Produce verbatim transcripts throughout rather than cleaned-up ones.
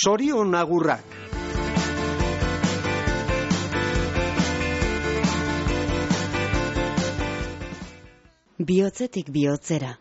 Zorion agurrak. Bihotzetik bihotzera.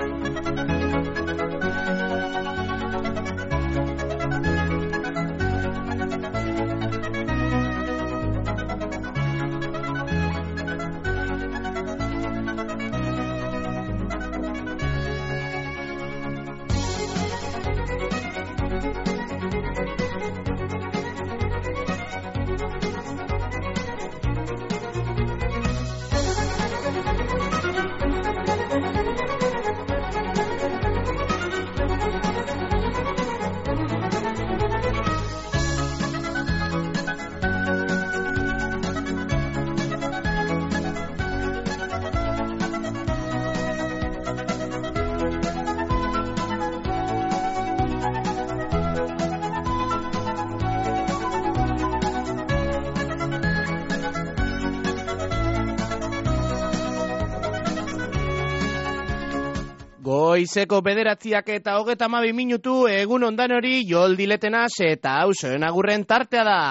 Goizeko bederatziak eta hogeta hamabi minutu egun ondan hori Jol Diletenaz eta hau Zorion agurren tartea da.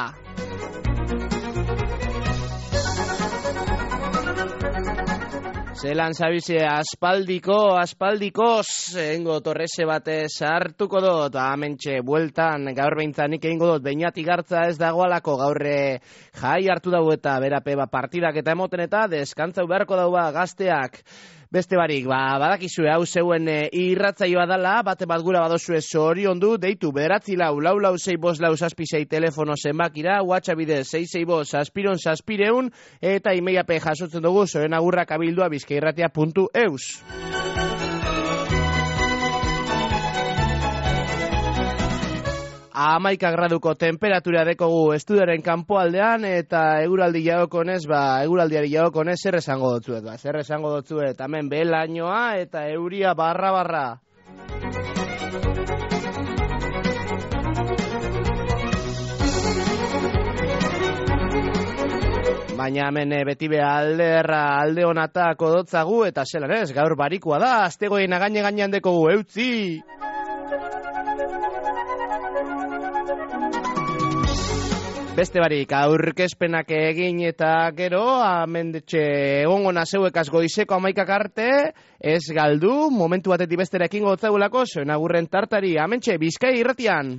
Zelan zabize aspaldiko, aspaldikoz, egingo torrese batez hartuko dut, amentxe bueltan, gaur behintzat nik egingo dut, beinatik hartza ez dagoalako gaurre jai hartu dago eta berape ba, partidak eta emoten eta deskantzau beharko dago ba, gazteak. Beste barik, ba, badakizue hau zeuen e, irratzaioa dala, bate bat gura badozue zoriondu, deitu bederatzi lau, lau lau zei bost lau zazpi zei telefono zenbakira, WhatsApp bidez sei sei bost zazpiron zazpireun, eta imeiape jasotzen dugu Zorion agurrak abildua bizkairratia puntu eus. Hamaika graduko temperatura dekogu estudioaren kanpoaldean eta eguraldi jaokonez, ba, eguraldiari jaokonez zer esango dotzuet, ba, zer esango dotzuet, hemen belainoa eta euria barra-barra. Baina hemen beti be alderra alde honatako dotzagu eta zelan ez, gaur barikoa da, astegoen againe gainean dekogu, eutzi! Beste barik, aurkezpenak egin eta gero, amendetxe egongo nazeuekaz goizeko amaikak arte, ez galdu, momentu batetik bestera ekingo gotzagulako, Zorion agurren tartari, amentxe, Bizkai irratian.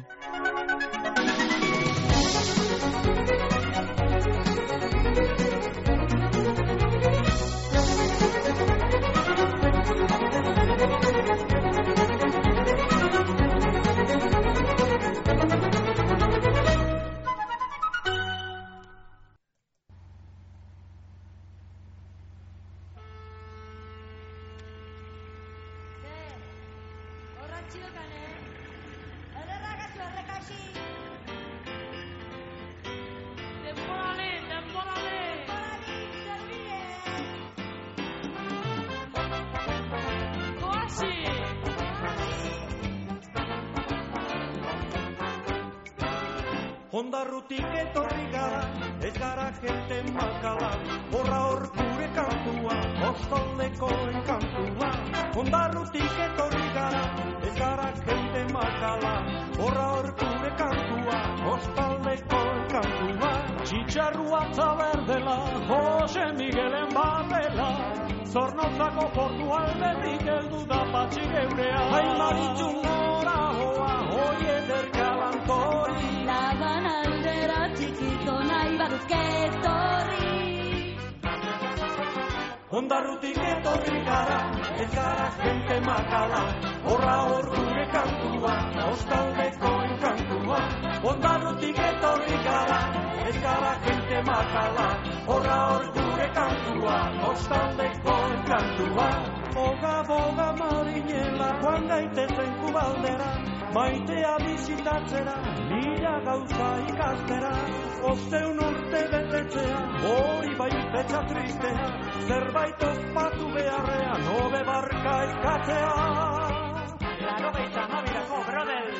Ondarrutik etorri gara, ez gara jente makala, horra hor gure kantua, ostaldekoen kantua. Ondarrutik etorri gara, ez gara jente makala, horra hor gure kantua, ostaldekoen kantua. Txitxarrua taberdela, Jose Miguelen babela, Zornotzako portu aldetik heldu da patxi geurea. Aimaritxun nora hoa, hoi ederka lantori. Laban aldera txikito nahi baduzke etorri. Ondarrutik etorri gara, ez gara jente makala, horra hor gure kantua, ostaldekoen kantua. Ondarrutik etorri gara, ez gara jente makala, horra hor gure kantua, ostaldekoen kantua. Boga, boga marinela, joan gaitezen kubaldera, maitea bizitatzera, mila gauza ikastera. Osteun urte betetzea, hori bai betza tristea, zerbait ospatu beharrean, hobe barka eskatzea. Laro beita mabirako, brother!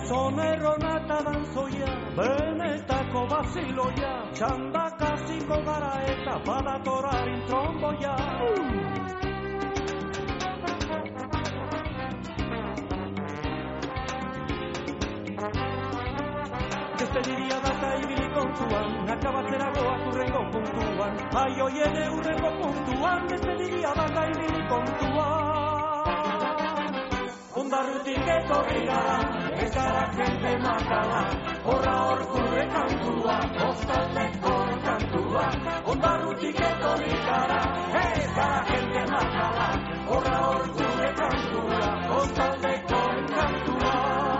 Gizonero nata danzoia, benetako baziloia, txandakaziko gara eta badatoraren tromboia. Beste diria data ibili kontuan, nakabatzera goaz urrengo puntuan, ai oien eurrengo puntuan, beste diria data ibili kontuan. Ondarrutik etorri gara, ez gara jente makala, horra hor gure kantua, ostaldeko kantua. Ondarrutik etorri gara, ez gara jente makala, horra hor gure kantua, ostaldeko kantua.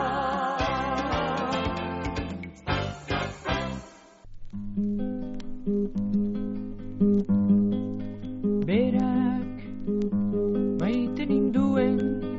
Berak maite ninduen,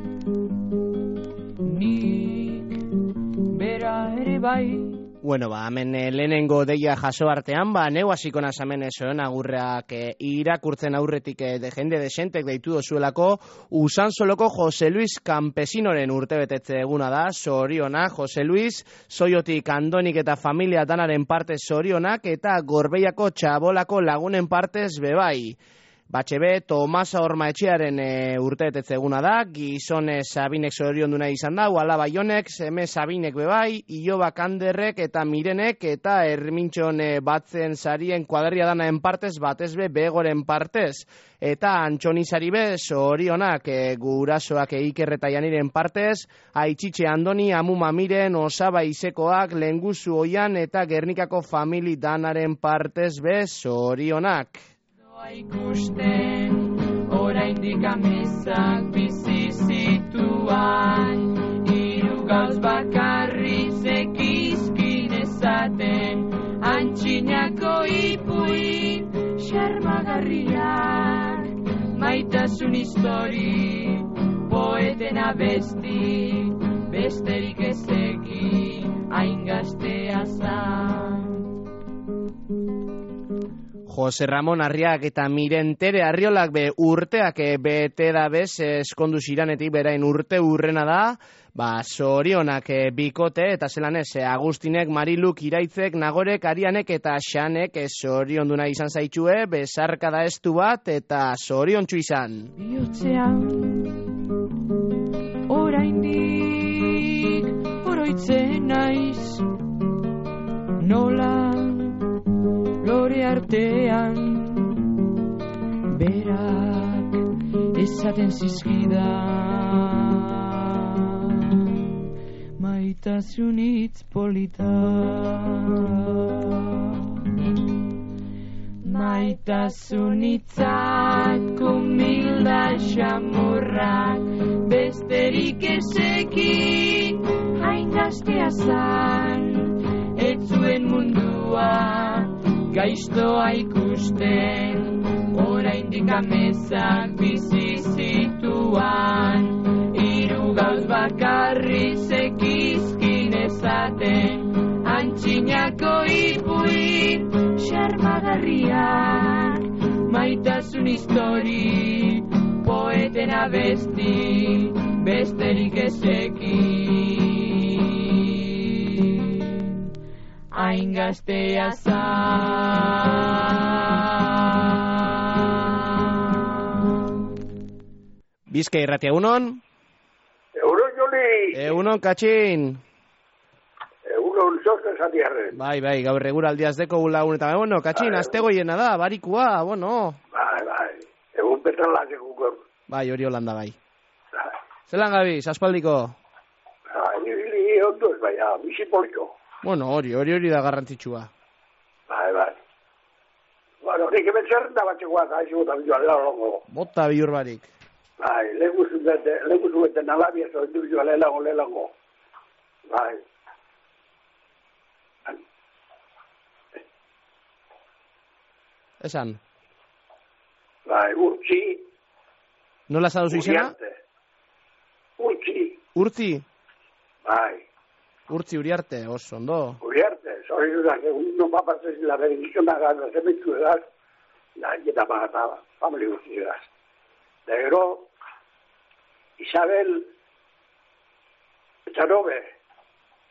nik bera ere bai. Bueno, ba, hemen eh, lehenengo deia jaso artean, ba, neu hasiko naz hemen esoen agurreak eh, irakurtzen aurretik eh, de jende desentek deitu dozuelako, Usansoloko Jose Luis Campesinoren urtebetetze eguna da, zorionak, Jose Luis, Zoiotik Andonik eta familia danaren partez zorionak, eta Gorbeiako Txabolako lagunen partez bebai. Batxebe, Tomasa Ormaetxearen e, urtebetetze eguna da, gizone Sabinek zorion duna izan da, Uala Baionek, seme Sabinek bebai, Iloba Kanderrek eta Mirenek, eta Ermintxon e, batzen sarien kuadria danaen partez, batezbe begoren partez, eta Antxonizari be, zorionak e, gurasoak e, Iker eta Janiren partez, Aitxitxe Andoni, Amuma Miren, Osaba Izekoak, Lenguzu Oian, eta Gernikako famili danaren partez be, zorionak. Ikusten, oraindik amezak bizi zituan, hiru gauz bakarri zekizkin ezaten, antxinako ipuin xarmagarriak, maitasun histori, poeten abesti, besterik ezekin, hain gaztea zan. Jose Ramon Arriak eta Miren Tere Arriolak be urteak e, bete da bez eskondu ziranetik berain urte urrena da, ba zorionak e, bikote eta zelan ez, e, Agustinek, Mariluk, Iraitzek, Nagorek, Arianek eta Xanek e, zorionduna izan zaitxue, besarkada estu bat eta zoriontsu izan. Biotzean, oraindik, oroitzen naiz, nola lore artean, berak esaten zizkidan, maitasun hitz polita. Maitasun hitzak, kumilda xamurrak, besterik ezekin, hain gaztea zan, ez zuen mundua, gaiztoa ikusten, oraindik amezak bizi zituan, hiru gauz bakarri zekizkin ezaten, antxinako ipuin xarmagarriak, maitasun histori, poeten abesti, besterik ezekin. Hain gaztea zan. Bizkai irratia, egunon? Egunon, Joli! Egunon, Katxin! Egunon, zozen zatiarren. Bai, bai, gaur eguraldiaz deko lagun eta, bueno, Katxin, bai, azte goiena da, barikua, bueno. Bai, bai, egun petrolak egun gor. Bai, hori holanda bai. Bai, Zelan gabiz, aspaldiko? bai, niri ondoz, baina, bizipoliko. Bueno, hori, hori hori da garrantzitsua. Bai, bai. Bueno, nik hemen zerrenda batxekoa, da, izi bota bidua lehela longo. Bota bihur barik. Bai, leguzu beten alabia, zoitu bidua lehela longo. Bai. Esan. Bai, urtzi. Nola zaduzu izena? Uriarte. Urtzi. Urtzi? Bai. Urtzi Uriarte, oso, ondo. Uriarte, hori dudak, egun non bapatzen la benedizionak gana zementu edaz, da, eta bagata, famili guzti edaz. Da gero, Isabel Etxanobe,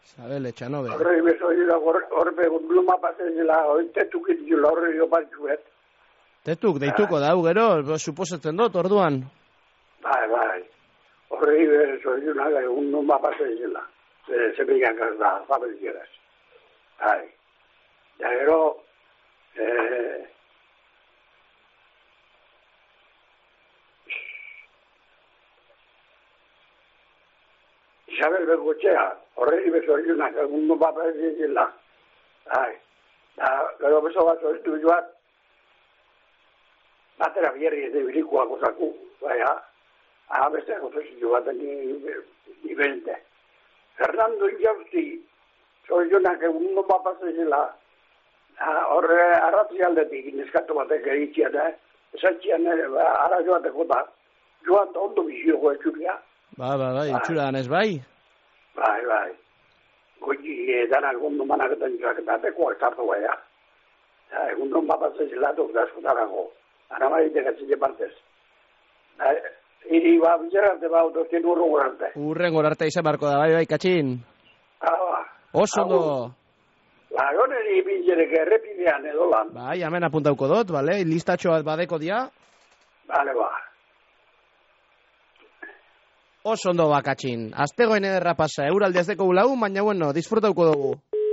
Isabel Etxanobe. Horre beso dira, horre luma pasezela, tetuk itxula horre jo batzuet. Tetuk, deituko dau, gero, suposatzen dut, orduan. Bai, bai. Horre beso dira, egun luma pasezela. Zemikak ez da, fabrizieraz. Bai. Ja, gero, eh, Isabel Bengoetxea, horreri beso ilunak, egun nu bat bezizila. Ai, da, gero beso bat zoritu joat, batera bierri ez debilikoak osaku, baina, aha beste gozositu bat nibente. Fernando Iauzi, zoritunak egun nu bat bezizila, horre arratzi aldetik, neskatu batek egitzian, eh? Esatxian, ara joateko da, joat ondo bizioko etxuria. Ba, ba, bai, itxura danez, bai? Bai, bai. Goiti edanak gondo manaketan joak eta teko hartu baina. Egun non bapatzen zilatuk da eskutarako. Ara maritek atzile partez. Iri ba, bizararte ba, autozien urren gorarte. Urren gorarte izan barko da, bai, bai, katxin. Ah, ba. Oso ondo. Ba, goneri bintzerek errepidean edo lan. Bai, hemen apuntauko dut, bale, listatxo bat badeko dia. Bale, ba. Oso ondo bakatxin. Aztegoen ederra pasa, euralde ez deko gulau, baina bueno, disfrutauko dugu.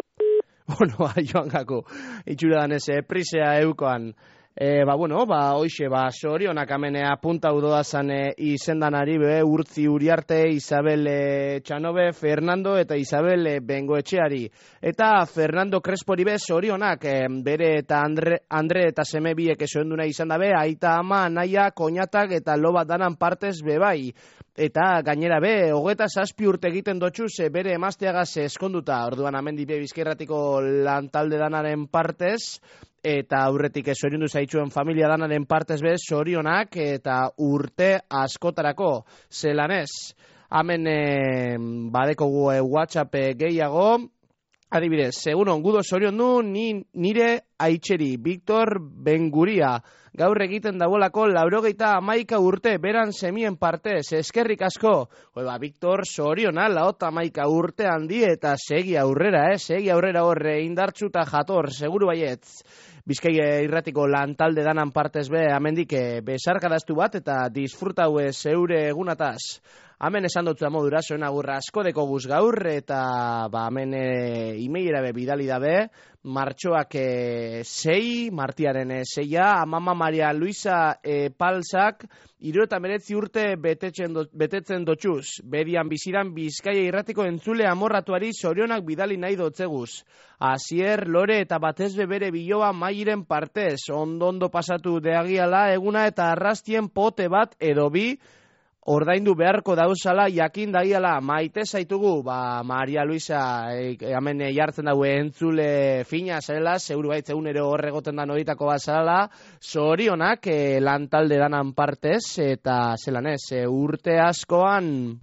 Bueno, joan gako, itxura danez, eh, prisea eukoan. E, ba, bueno, ba, hoxe, ba, sorionak amenea punta udoazan e, izendanari, be, Urtzi Uriarte, Isabel e, Txanobe, Fernando eta Isabel e, Bengoetxeari. Eta Fernando Crespori be, sorionak, e, bere eta Andre, Andre eta seme biek esoen duna izan dabe, aita ama, naia, koñatak eta lobat danan partez be bai. Eta gainera be, hogeta zazpi urte egiten dotxuz, e, bere emazteagaz eskonduta, orduan amendipe bizkerratiko lantalde danaren partez, eta aurretik zoriondu zaitxuen familia danaren partez bez, zorionak eta urte askotarako zelanez. Hemen e, badekogu e, WhatsApp gehiago, adibidez, segunon, gudo zorion du, ni, nire aitxeri, Victor Benguria, gaur egiten dabolako laurogeita amaika urte, beran semien partez, eskerrik asko. Ba, Victor, zoriona, laota amaika urte handi eta segi aurrera, eh? Segi aurrera horre, indartxu eta jator, seguru baietz. Bizkai irratiko lantalde danan partez be, amendik besarkadaztu bat eta disfrutau zeure egunataz. Hemen esan dut modura, zoen agurra asko deko guz gaur, eta ba, hemen e, imeiera be bidali dabe, martxoak e, sei, martiaren e, seia, amama Maria Luisa e, Palsak, hiru eta meretzi urte betetzen, do, betetzen dotxuz. Bedian biziran Bizkaia irratiko entzule amorratuari zorionak bidali nahi dotzeguz. Asier, Lore eta batez bere biloba mairen partez, ondo-ondo pasatu deagiala eguna eta arrastien pote bat edo bi, ordaindu beharko dauzala jakin daiala maite zaitugu, ba, Maria Luisa e, hemen jartzen daue entzule fina zela, seguru baitz egunero horregoten da noritako bat zela, zorionak e, lantalde danan partez, eta zelan ez, e, urte askoan...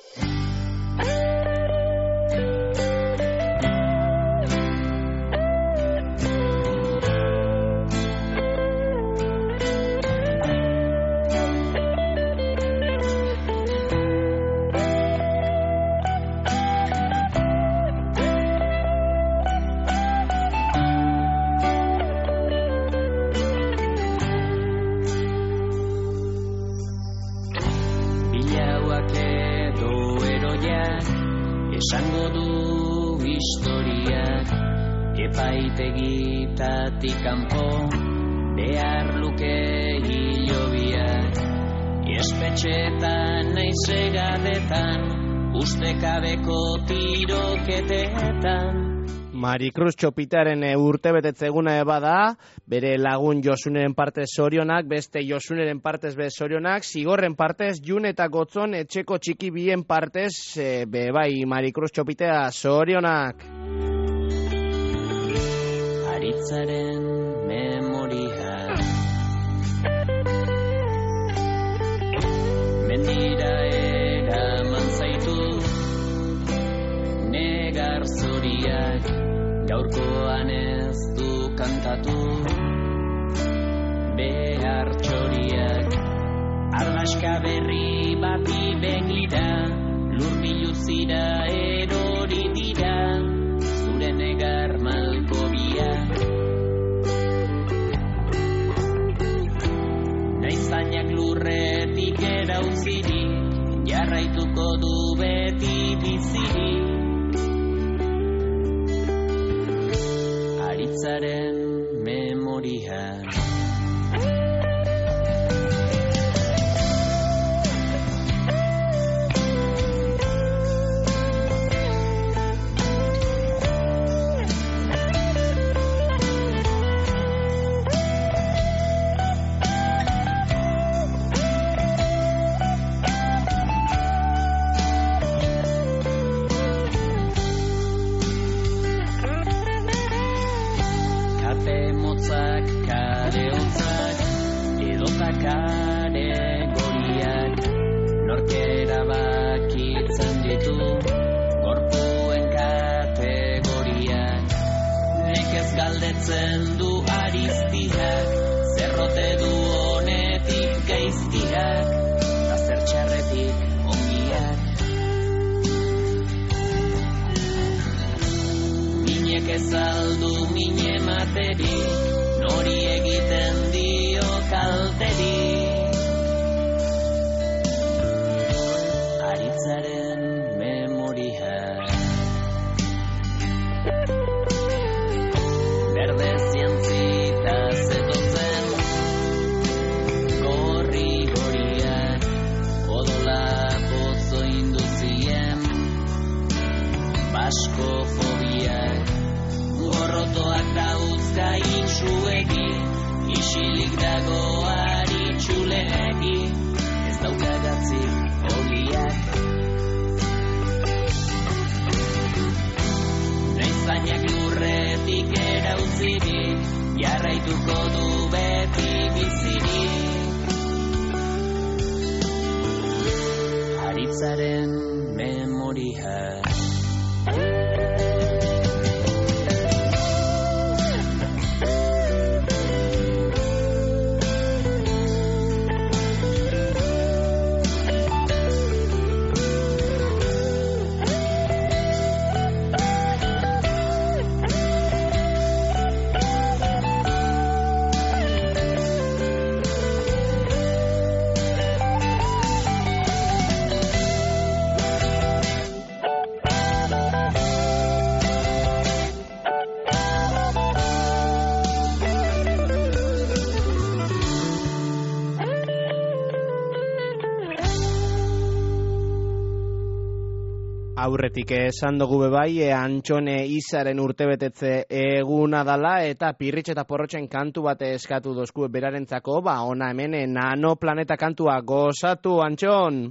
Esango du historiak epaitegitatik kanpo behar luke hilobiak espetxetan naizegadetan ustekabeko tiroketetan. Marikruz Txopitaren urte betetzeguna bada, bere lagun Josuneren partez zorionak, beste Josuneren partez be zorionak, zigorren partez Jun eta Gotzon etxeko txiki bien partez, e, be bai Marikruz Txopitea zorionak. Aritzaren memoria mendira eraman zaitu negar zoriak gaurkoan ez du kantatu behar txoriak ardaska berri bati begira lur biluzira erori dira lurretik erauzirik, jarraituko du beti bizirik. Aritzaren memoria. Kategoriak norkera bakitzen ditu, gorpuen kategoriak. Nekez galdetzen du ariztiak, zerrote du honetik gaiztiak, eta zer txarretik ongiak. Minek ez aldu mine materik, nori egiten dio kalterik. Aritzaren memoria. Berde zientzita zetozen gorri goriak, odola pozo induzien baskofobiak, gorrotoak dauzka intsuegi, isilik dago aritxulegi, ez daukagatzik ogiak. Naizainak lurretik erauzirik, jarraituko du beti bizirik. Aritzaren memoria. Aurretik esan dugu bebai, e, Antxone Izaren urtebetetze eguna dala, eta Pirritx eta Porrotxen kantu bat eskatu dozku berarentzako, ba, ona hemen e, Nano Planeta kantua gozatu, Antxon!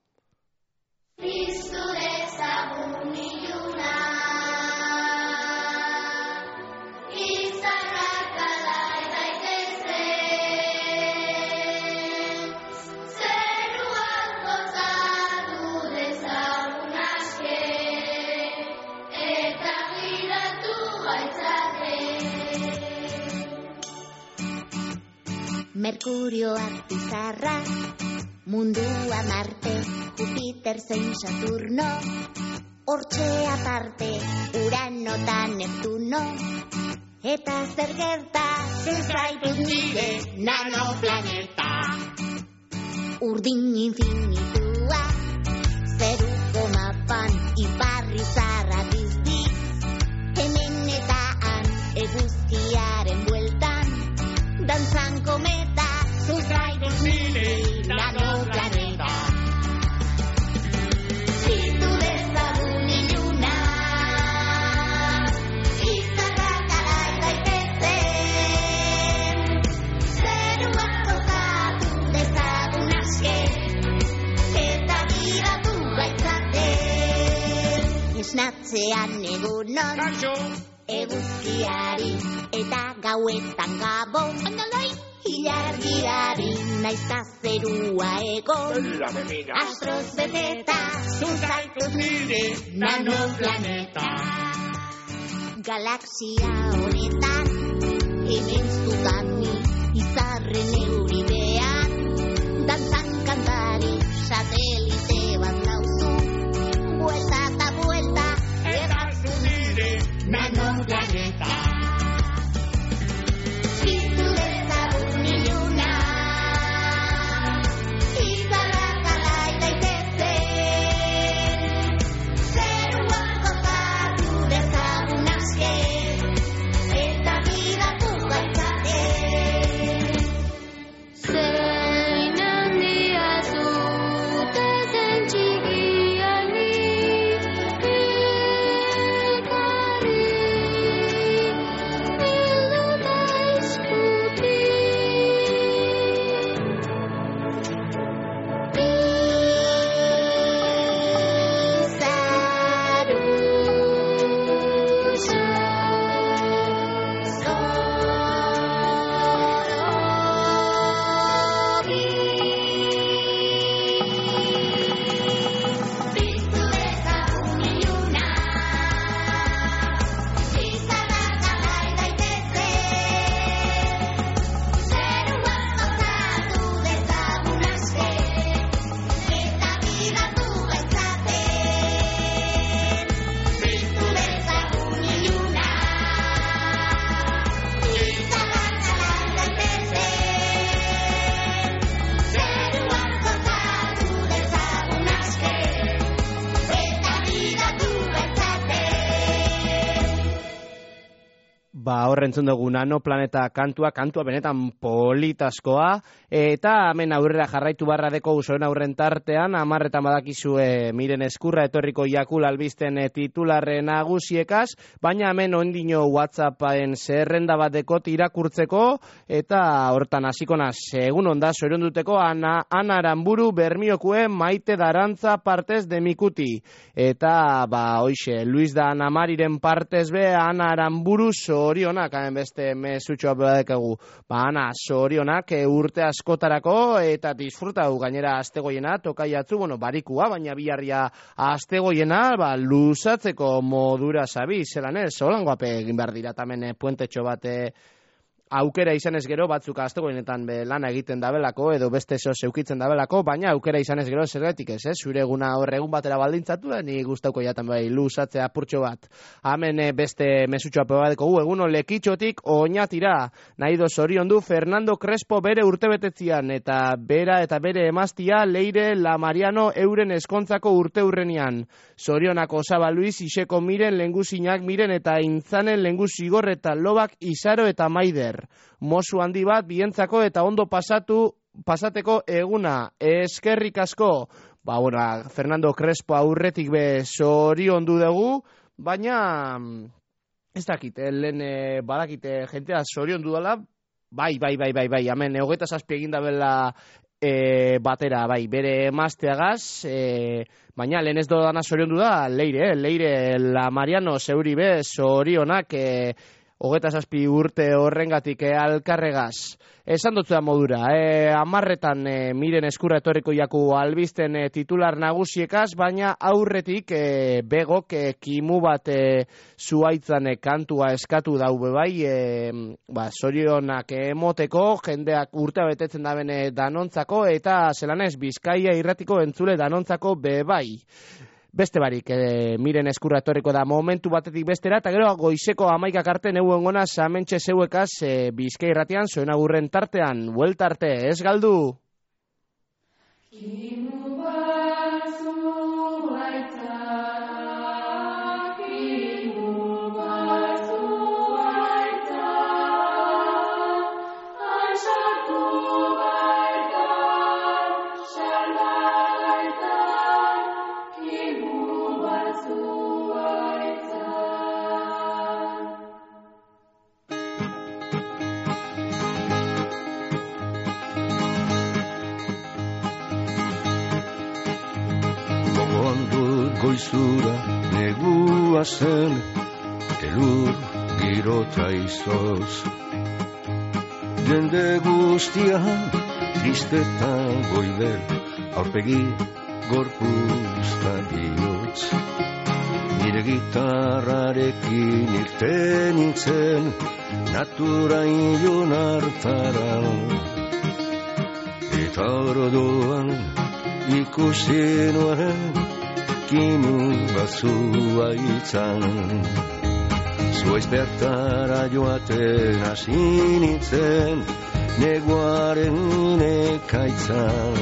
Merkurioak pizarra, mundua Marte, Jupiter zein Saturno, hortxe aparte, Urano eta Neptuno, eta zer gerta, zaitut nire nanoplaneta. Urdin infinitua, zeruko mapan, iparri zarra biztiz, hemen eta han, eguzkiaren bueltan, dantzan kometa, zuzaitus nire nanoplaneta. Piztu dezagun iluna, izarrak alai daitezen, zeruak tokatu dezagun aske, eta giratu gaitzaten. Esnatzean egunon, eguzkiari eta gauetan gabon, ilargiari naizta zerua egon, astroz beteta, zuzaituz nire nanoplaneta. Galaxia honetan, hemen zutani, izarren euridean, dantzan kantari, satelite bat nauzu, buelta eta buelta, eta zu nire nanoplaneta. Piztu dezagun iluna, Ba, horrentzun dugu Nano Planeta kantua, kantua benetan politaskoa, eta hemen aurrera jarraitu barra deko usoen aurren tartean, amarretan badakizue Miren Eskurra etorriko jakul albisten titularre nagusiekaz, baina hemen ondino WhatsAppen zerrenda bat dekot irakurtzeko, eta hortan hasikona segun onda soiron duteko Ana, Ana Aranburu Bermiokue Maite Darantza partez de Mikuti, eta ba, hoixe, Luis da Ana Mariren partez be, Ana Aranburu zorionak, hain beste mesutxoa bedekegu. Ba, Ana, zorionak e, urte askotarako eta disfrutau gainera astegoiena, tokaiatzu, bueno, barikua, baina biharria astegoiena, ba, luzatzeko modura sabi, zelan ez, holangoape egin behar dira, tamen puentetxo bate aukera izanez gero, batzuk astegoienetan be lana egiten dabelako, edo beste zo zeukitzen dabelako, baina aukera izanez gero zergatik ez, eh? Zure eguna horregun batera baldintzatu, ni gustauko jaten bai luzatzea apurtxo bat. Hemen beste mesutxoa pebadeko gu, eguno lekitxotik oinatira, nahi do zorion du Fernando Crespo bere urtebetetzian, eta bera eta bere emaztia Leire La Mariano euren eskontzako urte urrenian. Zorionako Osaba Luis, Iseko Miren, Lengusinak Miren, eta Intzanen Lenguzigor eta Lobak Izaro eta Maider. Mosu handi bat bientzako eta ondo pasatu pasateko eguna. Eskerrik asko. Ba, bueno, Fernando Crespo aurretik be zorion du dugu, baina ez dakit, lehen eh, badakite jentea zorion du dela, bai, bai, bai, bai, bai, hemen hogeita zazpi egin dabela e, batera, bai, bere emazteagaz, e, baina lehen ez dodana zorion du da, Leire, eh? Leire La Mariano zeuri be zorionak, e, hogeta zazpi urte horrengatik e, alkarregaz. Esan dutzu da modura, e, amarretan e, Miren Eskurra etorriko jaku albisten e, titular nagusiekaz, baina aurretik e, begok e, kimu bat e, zuaitzan e, kantua eskatu daube bai, e, ba, zorionak emoteko, jendeak urtea betetzen da bene danontzako, eta zelanez Bizkaia irratiko entzule danontzako be bai. Beste barik, e, Miren Eskurra etorriko da momentu batetik bestera, eta gero goizeko amaikak arte neuen gona samentxe zeuekaz e, Bizkai irratian, zoen agurren tartean, buelta arte, ez galdu! Goizura negua zen, elur girota izoz. Jende guztia tristeta goibel, aurpegi gorpuzta bihotz. Nire gitarrarekin irten nintzen, natura ilun hartara. Eta ordoan ikusi nuen, kimu bazua itzan. Zuaiz bertara joaten hasi nintzen, neguaren ekaitzan.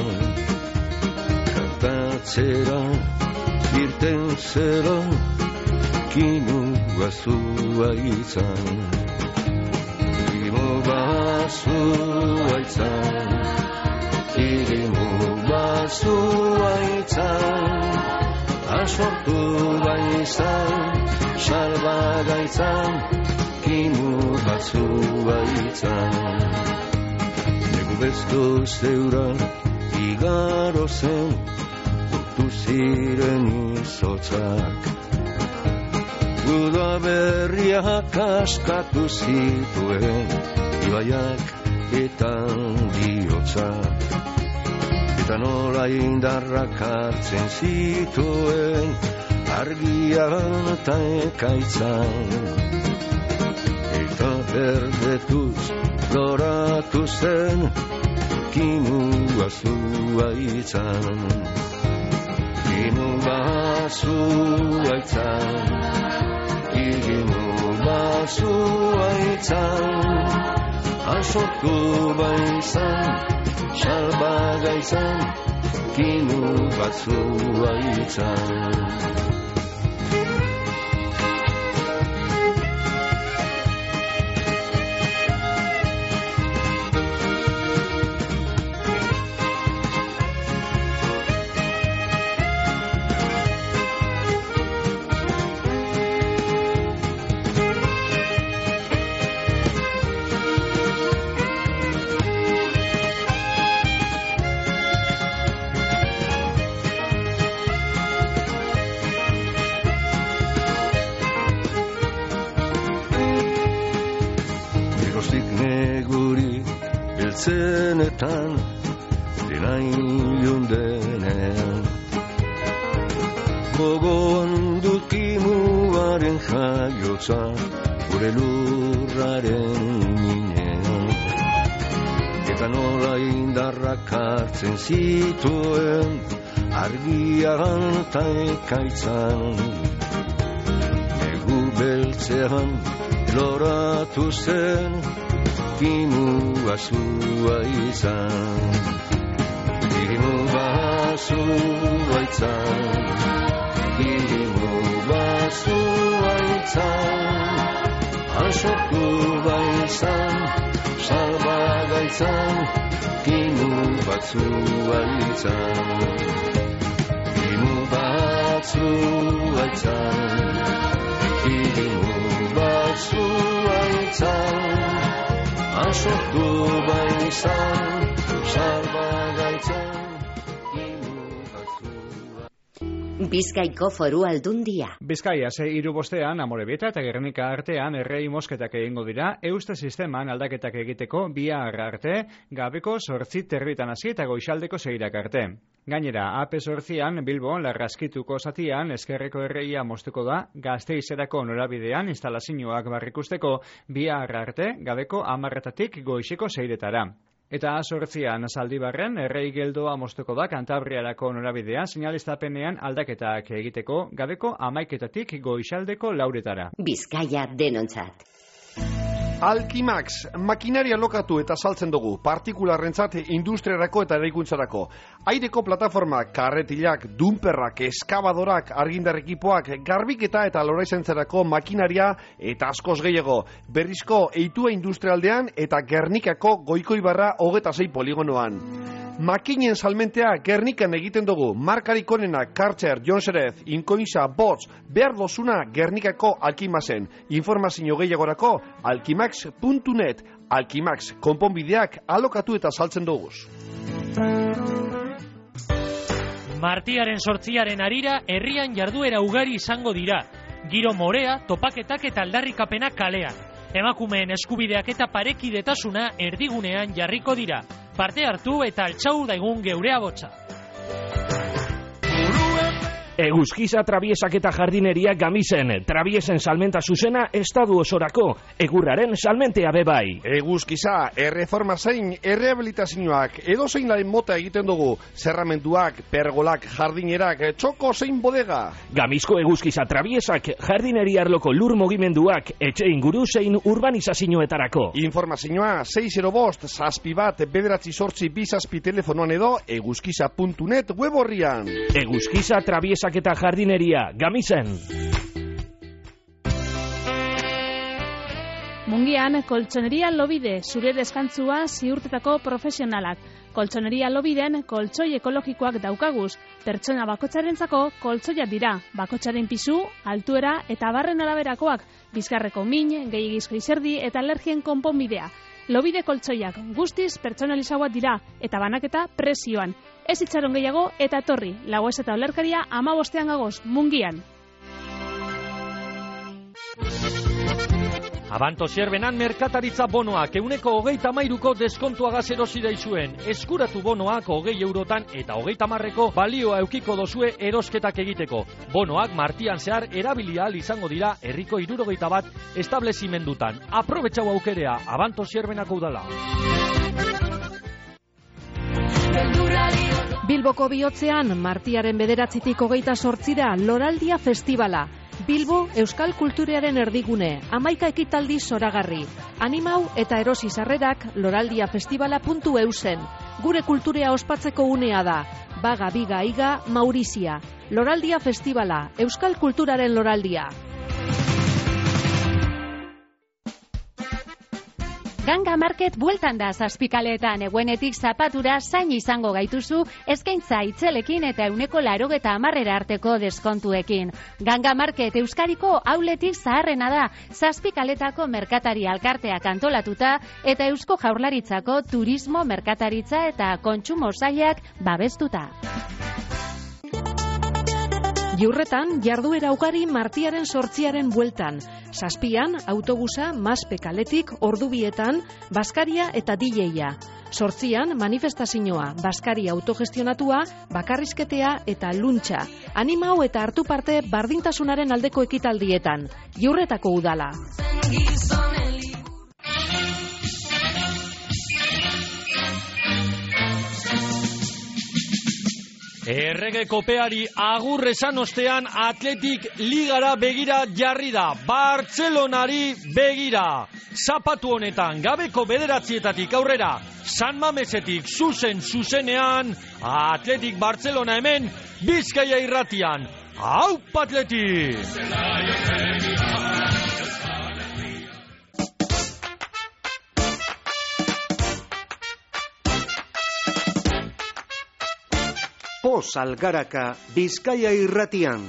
Kantatzera irten zera, kimu bazua itzan. Kimu bazua itzan, kimu bazua itzan. Asortu baizan, salbagaitzan, kimu batzua itzan. Negu bezko zeura igaro zen, urtu ziren izotzak. Uda berriak askatu zituen, ibaiak eta bihotzak. Eta nola indarrak hartzen zituen, argian eta ekaitzan. Eta berdetuz doratu zen, kimu bazua itzan. Kimu bazua itzan, kimu bazua itzan. Asortu baizan, salbagaitzan, kimu batzua itzan. honetan dena ilun denean. Gogoan dut kimuaren jaiotza gure lurraren minean. Eta nola indarrak hartzen zituen argian eta ekaitzan. Negu beltzean loratu zen kimua zua izan. Kimua zua izan. Kimua zua izan. Asortu baizan, salbagaitzan, kimu batzua izan. Kimu batzua izan, kimu batzua izan. Asortu baizan, salbagaitzan, kimu batzua. Bizkaiko Foru Aldundia. Bizkaia ze hiru bostean Amorebieta eta Gernika artean errei mosketak egingo dira, Euste sisteman aldaketak egiteko bihar arte, gabeko zortzi terditan hasi eta goixaldeko seirak arte. Gainera, A P zortzian Bilbon Larraskituko zatian eskerreko erreia moztuko da, Gasteizerako norabidean instalazioak barrikusteko bihar arte, gabeko hamarretatik goixeko seiretara. Eta zortzian Zaldibarren errei geldoa moztuko da Kantabriarako norabidea sinalistapenean aldaketak egiteko gabeko hamaiketatik goixaldeko lauretara. Bizkaia denontzat. Alkimax, makinaria lokatu eta saltzen dugu, partikularrentzat industriarako eta eraikuntzarako. Aireko plataformak, karretilak, dumperrak, eskabadorak, argindar ekipoak, garbiketa eta loraizentzerako makinaria eta askoz gehiago. Berrizko eitua industrialdean eta Gernikako Goikoibarra hogeta sei poligonoan. Makinen salmentea Gernikan egiten dugu, markarik onena Karcher, Jonserez, Inkoisa, Bots, behar dozuna Gernikako Alkimaxen. Informazio gehiagorako alkimax puntu net, Alkimax, konponbideak alokatu eta saltzen duguz. Martiaren sortziaren arira, herrian jarduera ugari izango dira. Giro morea, topaketak eta aldarrikapenak kalean. Emakumeen eskubideak eta parekidetasuna erdigunean jarriko dira. Parte hartu eta altxau daigun geurea botza. Eguzkiza trabiesak eta jardineria Gamisen, trabiesen salmenta zuzena estadu osorako, egurraren salmentea bebai. Eguzkiza, erreforma zein, errehabilitazioak, edo zein laren mota egiten dugu, zerramenduak, pergolak, jardinerak, txoko zein bodega. Gamizko eguzkiza trabiesak, jardineria arloko lur mugimenduak, etxe inguru zein urbanizazioetarako. Informazioa, sei zero bost, zazpi bat, bederatzi sortzi bizazpi telefonoan edo, eguzkiza puntu net web horrian. Eguzkiza trabiesak eta jardineria, Gamisen. Mungian, koltsoneria Lobide, zure deskantzua ziurtetako profesionalak. Koltsoneria Lobiden koltsoi ekologikoak daukaguz. Pertsona bakotxarentzako koltsoiak dira. Bakotxaren pisu, altuera eta barren araberakoak. Bizkarreko min, gehiagizko izerdi eta alergien konponbidea. Lobide koltsoiak guztiz pertsonalizagoak dira eta banaketa prezioan. Ez itxaron gehiago eta etorri, lagoez eta olerkaria hamabostean gagoz, Mungian. Abanto Zerbenan merkataritza bonoak euneko hogeita hamairuko deskontuagaz erosi daizuen. Eskuratu bonoak hogei eurotan eta hogeita hamarreko balioa eukiko dozue erosketak egiteko. Bonoak martian zehar erabilia izango dira herriko hirurogeita bat establezimendutan. Aprobetxau aukerea, Abanto Zerbenako udala. Bilboko bihotzean, martiaren bederatzitik hogeita sortzira Loraldia Festivala. Bilbo Euskal Kulturearen erdigune, hamaika ekitaldi zoragarri. Animau eta erosi sarrerak loraldiafestivala puntu eusen. Gure kulturea ospatzeko unea da. Baga, biga, iga, Maurizia. Loraldia Festivala, Euskal Kulturaren loraldia. Ganga Market bueltan da zazpikaleetan, eguenetik zapatura zain izango gaituzu, eskaintza itzelekin eta euneko larogeta hamarrera arteko deskontuekin. Ganga Market Euskariko auletik zaharrena da, zazpikaletako merkatari alkarteak antolatuta eta Eusko Jaurlaritzako turismo, merkataritza eta kontsumo sailak babestuta. Jurretan, jarduera ugari martiaren sortziaren bueltan. Zazpian, autobusa, Maspe kaletik, ordubietan, Baskaria eta D J-a. Sortzian, manifestazioa, Baskari autogestionatua, bakarrizketea eta luntxa. Animau eta hartu parte bardintasunaren aldeko ekitaldietan. Jaurretako udala. Errege kopeari agur esan ostean Atletik Ligara begira jarri da, Bartzelonari begira. Zapatu honetan gabeko bederatzietatik aurrera, San Mamesetik zuzen zuzenean, Atletik Bartzelona hemen, Bizkaia irratian. Aupa Atletik! Poz Algaraka, Bizkaia irratian.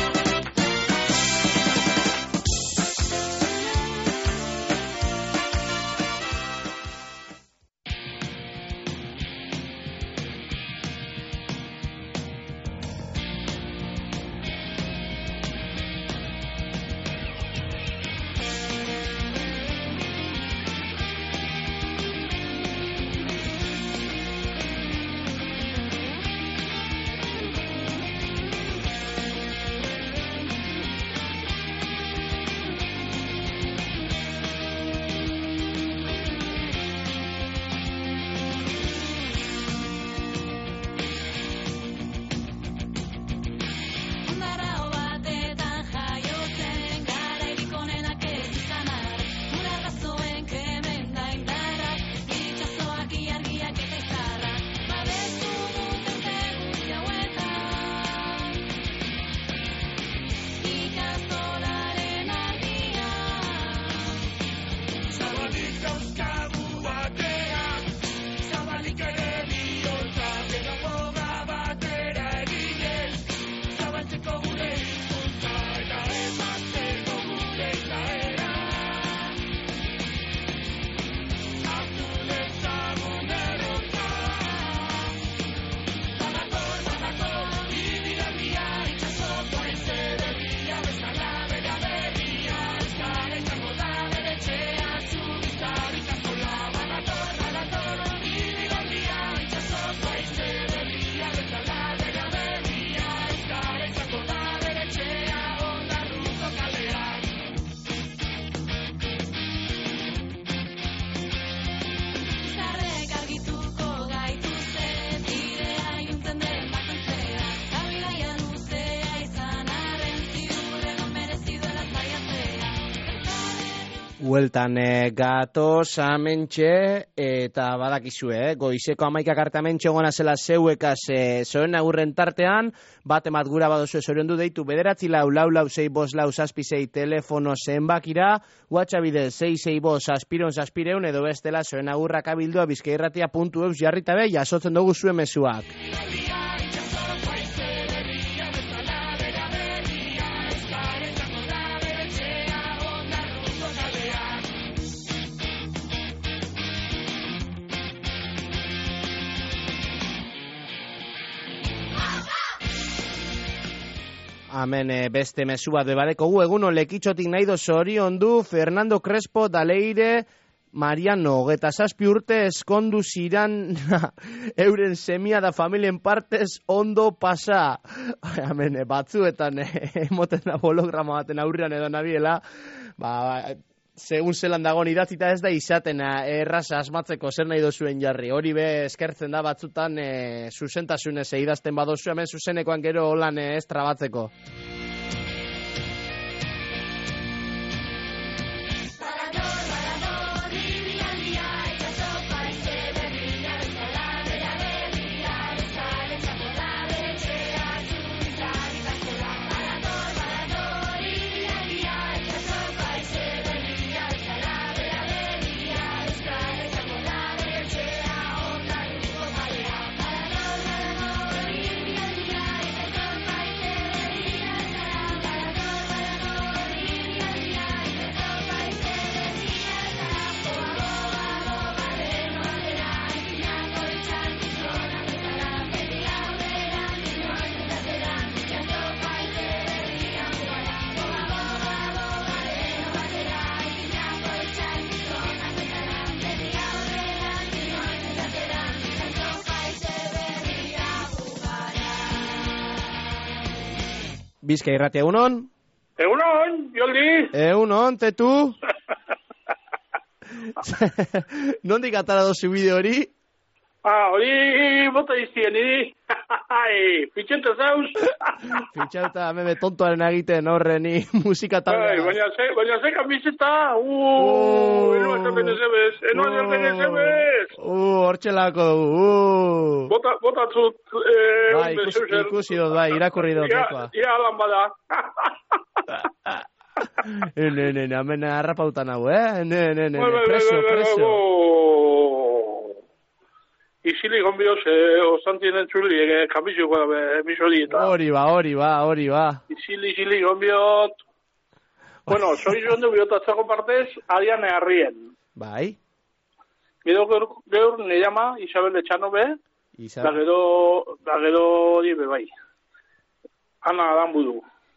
Bueltan e, gatoz amentxe eta badakizue, eh? Goizeko amaikak arte amentxe gona zela zeuekaz e, zoen agurren tartean, bat emat gura badozu zorion du deitu bederatzi lau, lau lau zei bos lau zazpi zei telefono zenbakira, WhatsApp bidez zei zei bos zazpiron zazpireun edo bestela zoen agurrak abildua bizkairratia puntu eus jarrita be, jasotzen dugu zuen mezuak. Hemen beste mezu bat bebadeko gu eguno lekitxotik nahi doz hori ondu Fernando Crespo Daleire Mariano, geta zazpi urte eskondu ziran euren semia da familien partez ondo pasa. Hemen batzuetan emoten da holograma baten aurrean edo nabiela, ba, segun zelan dagoen idatzita ez da izaten erraza asmatzeko zer nahi dozuen jarri. Hori be eskertzen da batzutan e, zuzentasunez idazten badozu, hemen zuzenekoan gero holan ez trabatzeko. Bizkai Irratia, egunon? Egunon, Joldi. Egunon, tetu. Nondik atara dozu bideo hori? Ah, hori bota iztien, niri. Fitxeta zauz. Fitxeta, meme tontoaren egiten horre ni musika talde. Baina ze, baina ze kamiseta. Uuuu, eno atzerten ezebez, eno atzerten ezebez. Uuuu, hortxelako dugu, uuuu. Bota, botatzut. Bai, ikusi, ikusi dut, bai, irakurri dut. Ia alan bada. Ene, ene, hemen harrapautan hau, eh? Ene, ene, ene, preso, preso. Izili gonbioz, ostantien entzuli, kamizioko da, emisori eta. Hori ba, hori ba, hori ba. Izili, izili gonbiot. Bueno, soy joan du biotatzako partez, adian eharrien. Bai. Gero geur ne llama Isabel Echanove, da gero, da gero, dibe, bai. Ana Adambudu.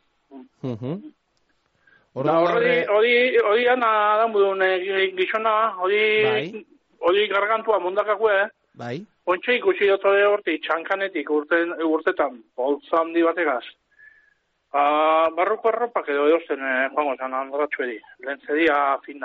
Hori, hori, hori Ana Adambudu, gizona, hori, hori gargantua mundakakue, eh? Bai. Ontxe ikusi dutore horti, txankanetik urten, urtetan, boltza handi bategaz. Uh, barruko erropak edo edosten, eh, joango zan, andratxuedi, lentzedia fina.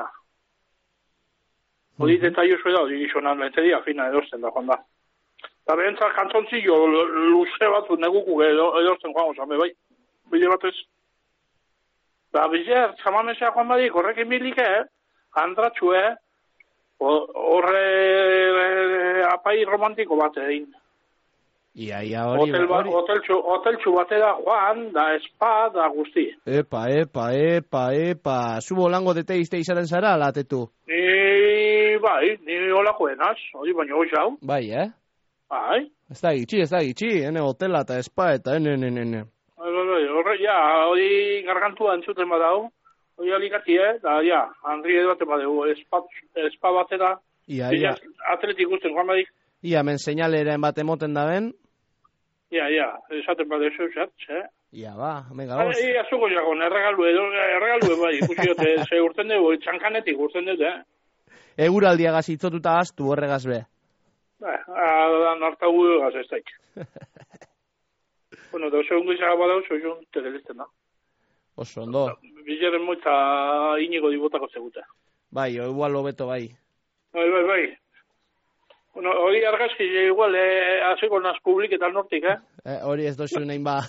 Hori detaio zue da, hori gizonan, lentzedia fina edosten da, joan da. Eta behentzak kantzontzillo luze batzu neguku edosten joango zan, bai, bide batez. Da, bizer, zamanesea joan badik, horrekin bilike, eh? Andratxue, horre apai romantiko bat egin. Ia, ia, hori, hori. Hoteltxu batera joan, da espa, da guzti. Epa, epa, epa, epa. Zubo lango dete izte izaten zara, latetu? Ni, bai, ni holakoenaz, hori baino goiz hau. Bai, eh? Bai. Ez da gitxi, ez da gitxi, ene hotela eta espa eta ene, ene, ene. Horre, ja, hori gargantua entzuten badau. Hoi alikati, eh? Da, ja, Andri edo baten badegu, espa batera. Ia, ia. Atletik usten, Juan Badik. Ia, men seinaleren bat emoten da ben. Ia, ia, esaten bat ezo, esatz, eh? Ia, ba, mega goz. Ia, zuko jagon, erregalu edo, erregalu bai, ikusi dute, ze urten dugu, txankanetik urten dute, eh? Eguraldiagaz itzotuta gaztu horregaz be. Ba, nartagu egaz ez daik. Bueno, da, oso ungo izaga badau, oso un telelisten da. Oso, ondo. Bizaren moita inigo dibotako segute. Bai, igual lobeto, bai. Bai, bai, bai. Bueno, hori argazki, igual, eh, azeko naz publiketan nortik, eh? eh hori ez dozu nahin ba.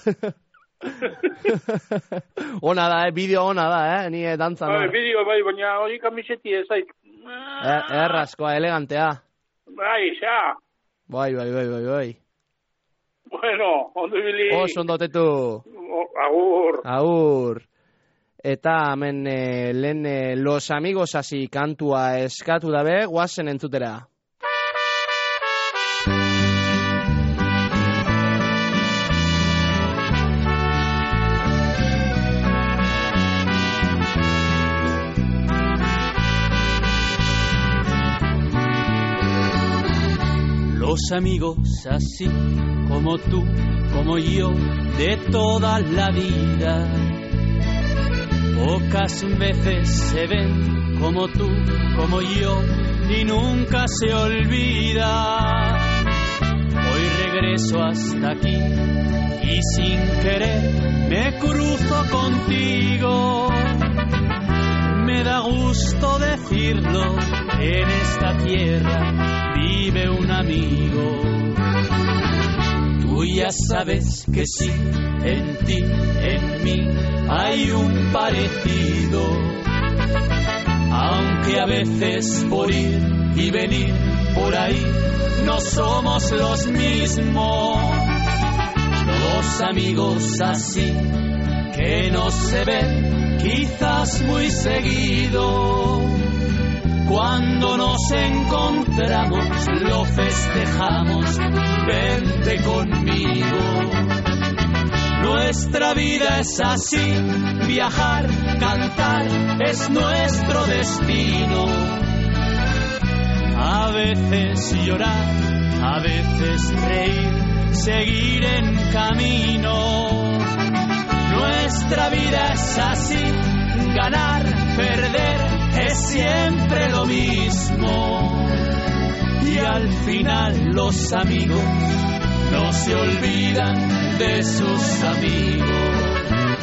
Ona da, eh? Bideo ona da, eh? Ni dantzan. Bai, bideo, bai, baina hori kamiseti ez daik. Eh, errazkoa, elegantea. Bai, xa. Bai, bai, bai, bai, bai. Bueno, ondo bili. Oso ondotetu. Agur. Agur. Eta hemen eh, lehen eh, Los Amigos hasi kantua eskatu dabe, guazen entzutera. Los amigos así como tú, como yo, de toda la vida, pocas veces se ven como tú, como yo, y nunca se olvida. Hoy regreso hasta aquí y sin querer me cruzo contigo. Me da gusto decirlo, en esta tierra vive un amigo. Tú ya sabes que sí, en ti, en mí hay un parecido. Aunque a veces por ir y venir por ahí no somos los mismos. Dos amigos así que no se ven quizás muy seguido. Cuando nos encontramos lo festejamos, vente conmigo. Nuestra vida es así, viajar, cantar es nuestro destino. A veces llorar, a veces reír, seguir en camino. Nuestra vida es así, ganar, perder es siempre lo mismo. Y al final los amigos no se olvidan de sus amigos.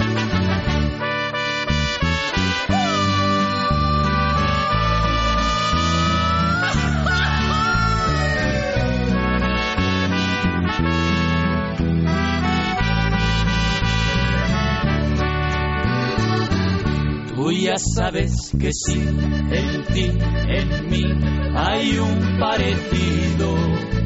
ya sabes que sí, en ti, en mí, hay un parecido.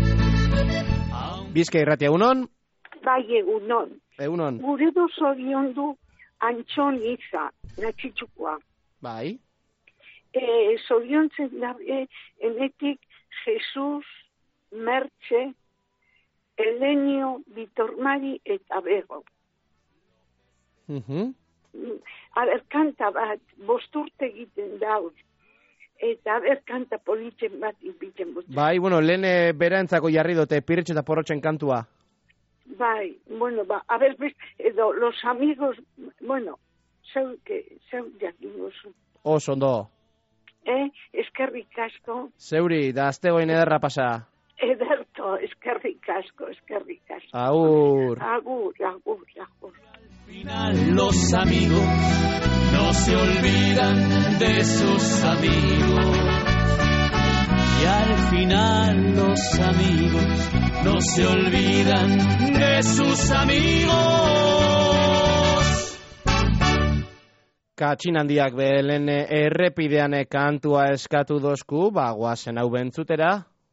Bizkai irratia, egunon? Bai, egunon. Egunon. Gure do zorion du Antxon Iza, natxitxukoa. Bai. E, zorion zen dabe, enetik Jesus, Mertxe, Elenio, Bitormari eta Bego. Uh-huh. Aber, kanta bat, bosturte egiten dauz. Eta aber, kanta politzen bat ipiten bost. Bai, bueno, lehen e, berantzako jarri dute Pirritx eta Porrotxen kantua. Bai, bueno, ba, a ver, pues, edo, los amigos, bueno, zeu, que, zeu jakingozu. Oso, ondo. Eh, eskerrik asko. Zeuri, da aztegoin ederra pasa. Ederto, eskerrik asko, eskerrik asko. Agur. Agur, agur, agur. Al final los amigos no se olvidan de sus amigos. Y al final los amigos no se olvidan de sus amigos. Katxin handiak behelen errepidean kantua eskatu dozku, ba, guazen hau bentzutera.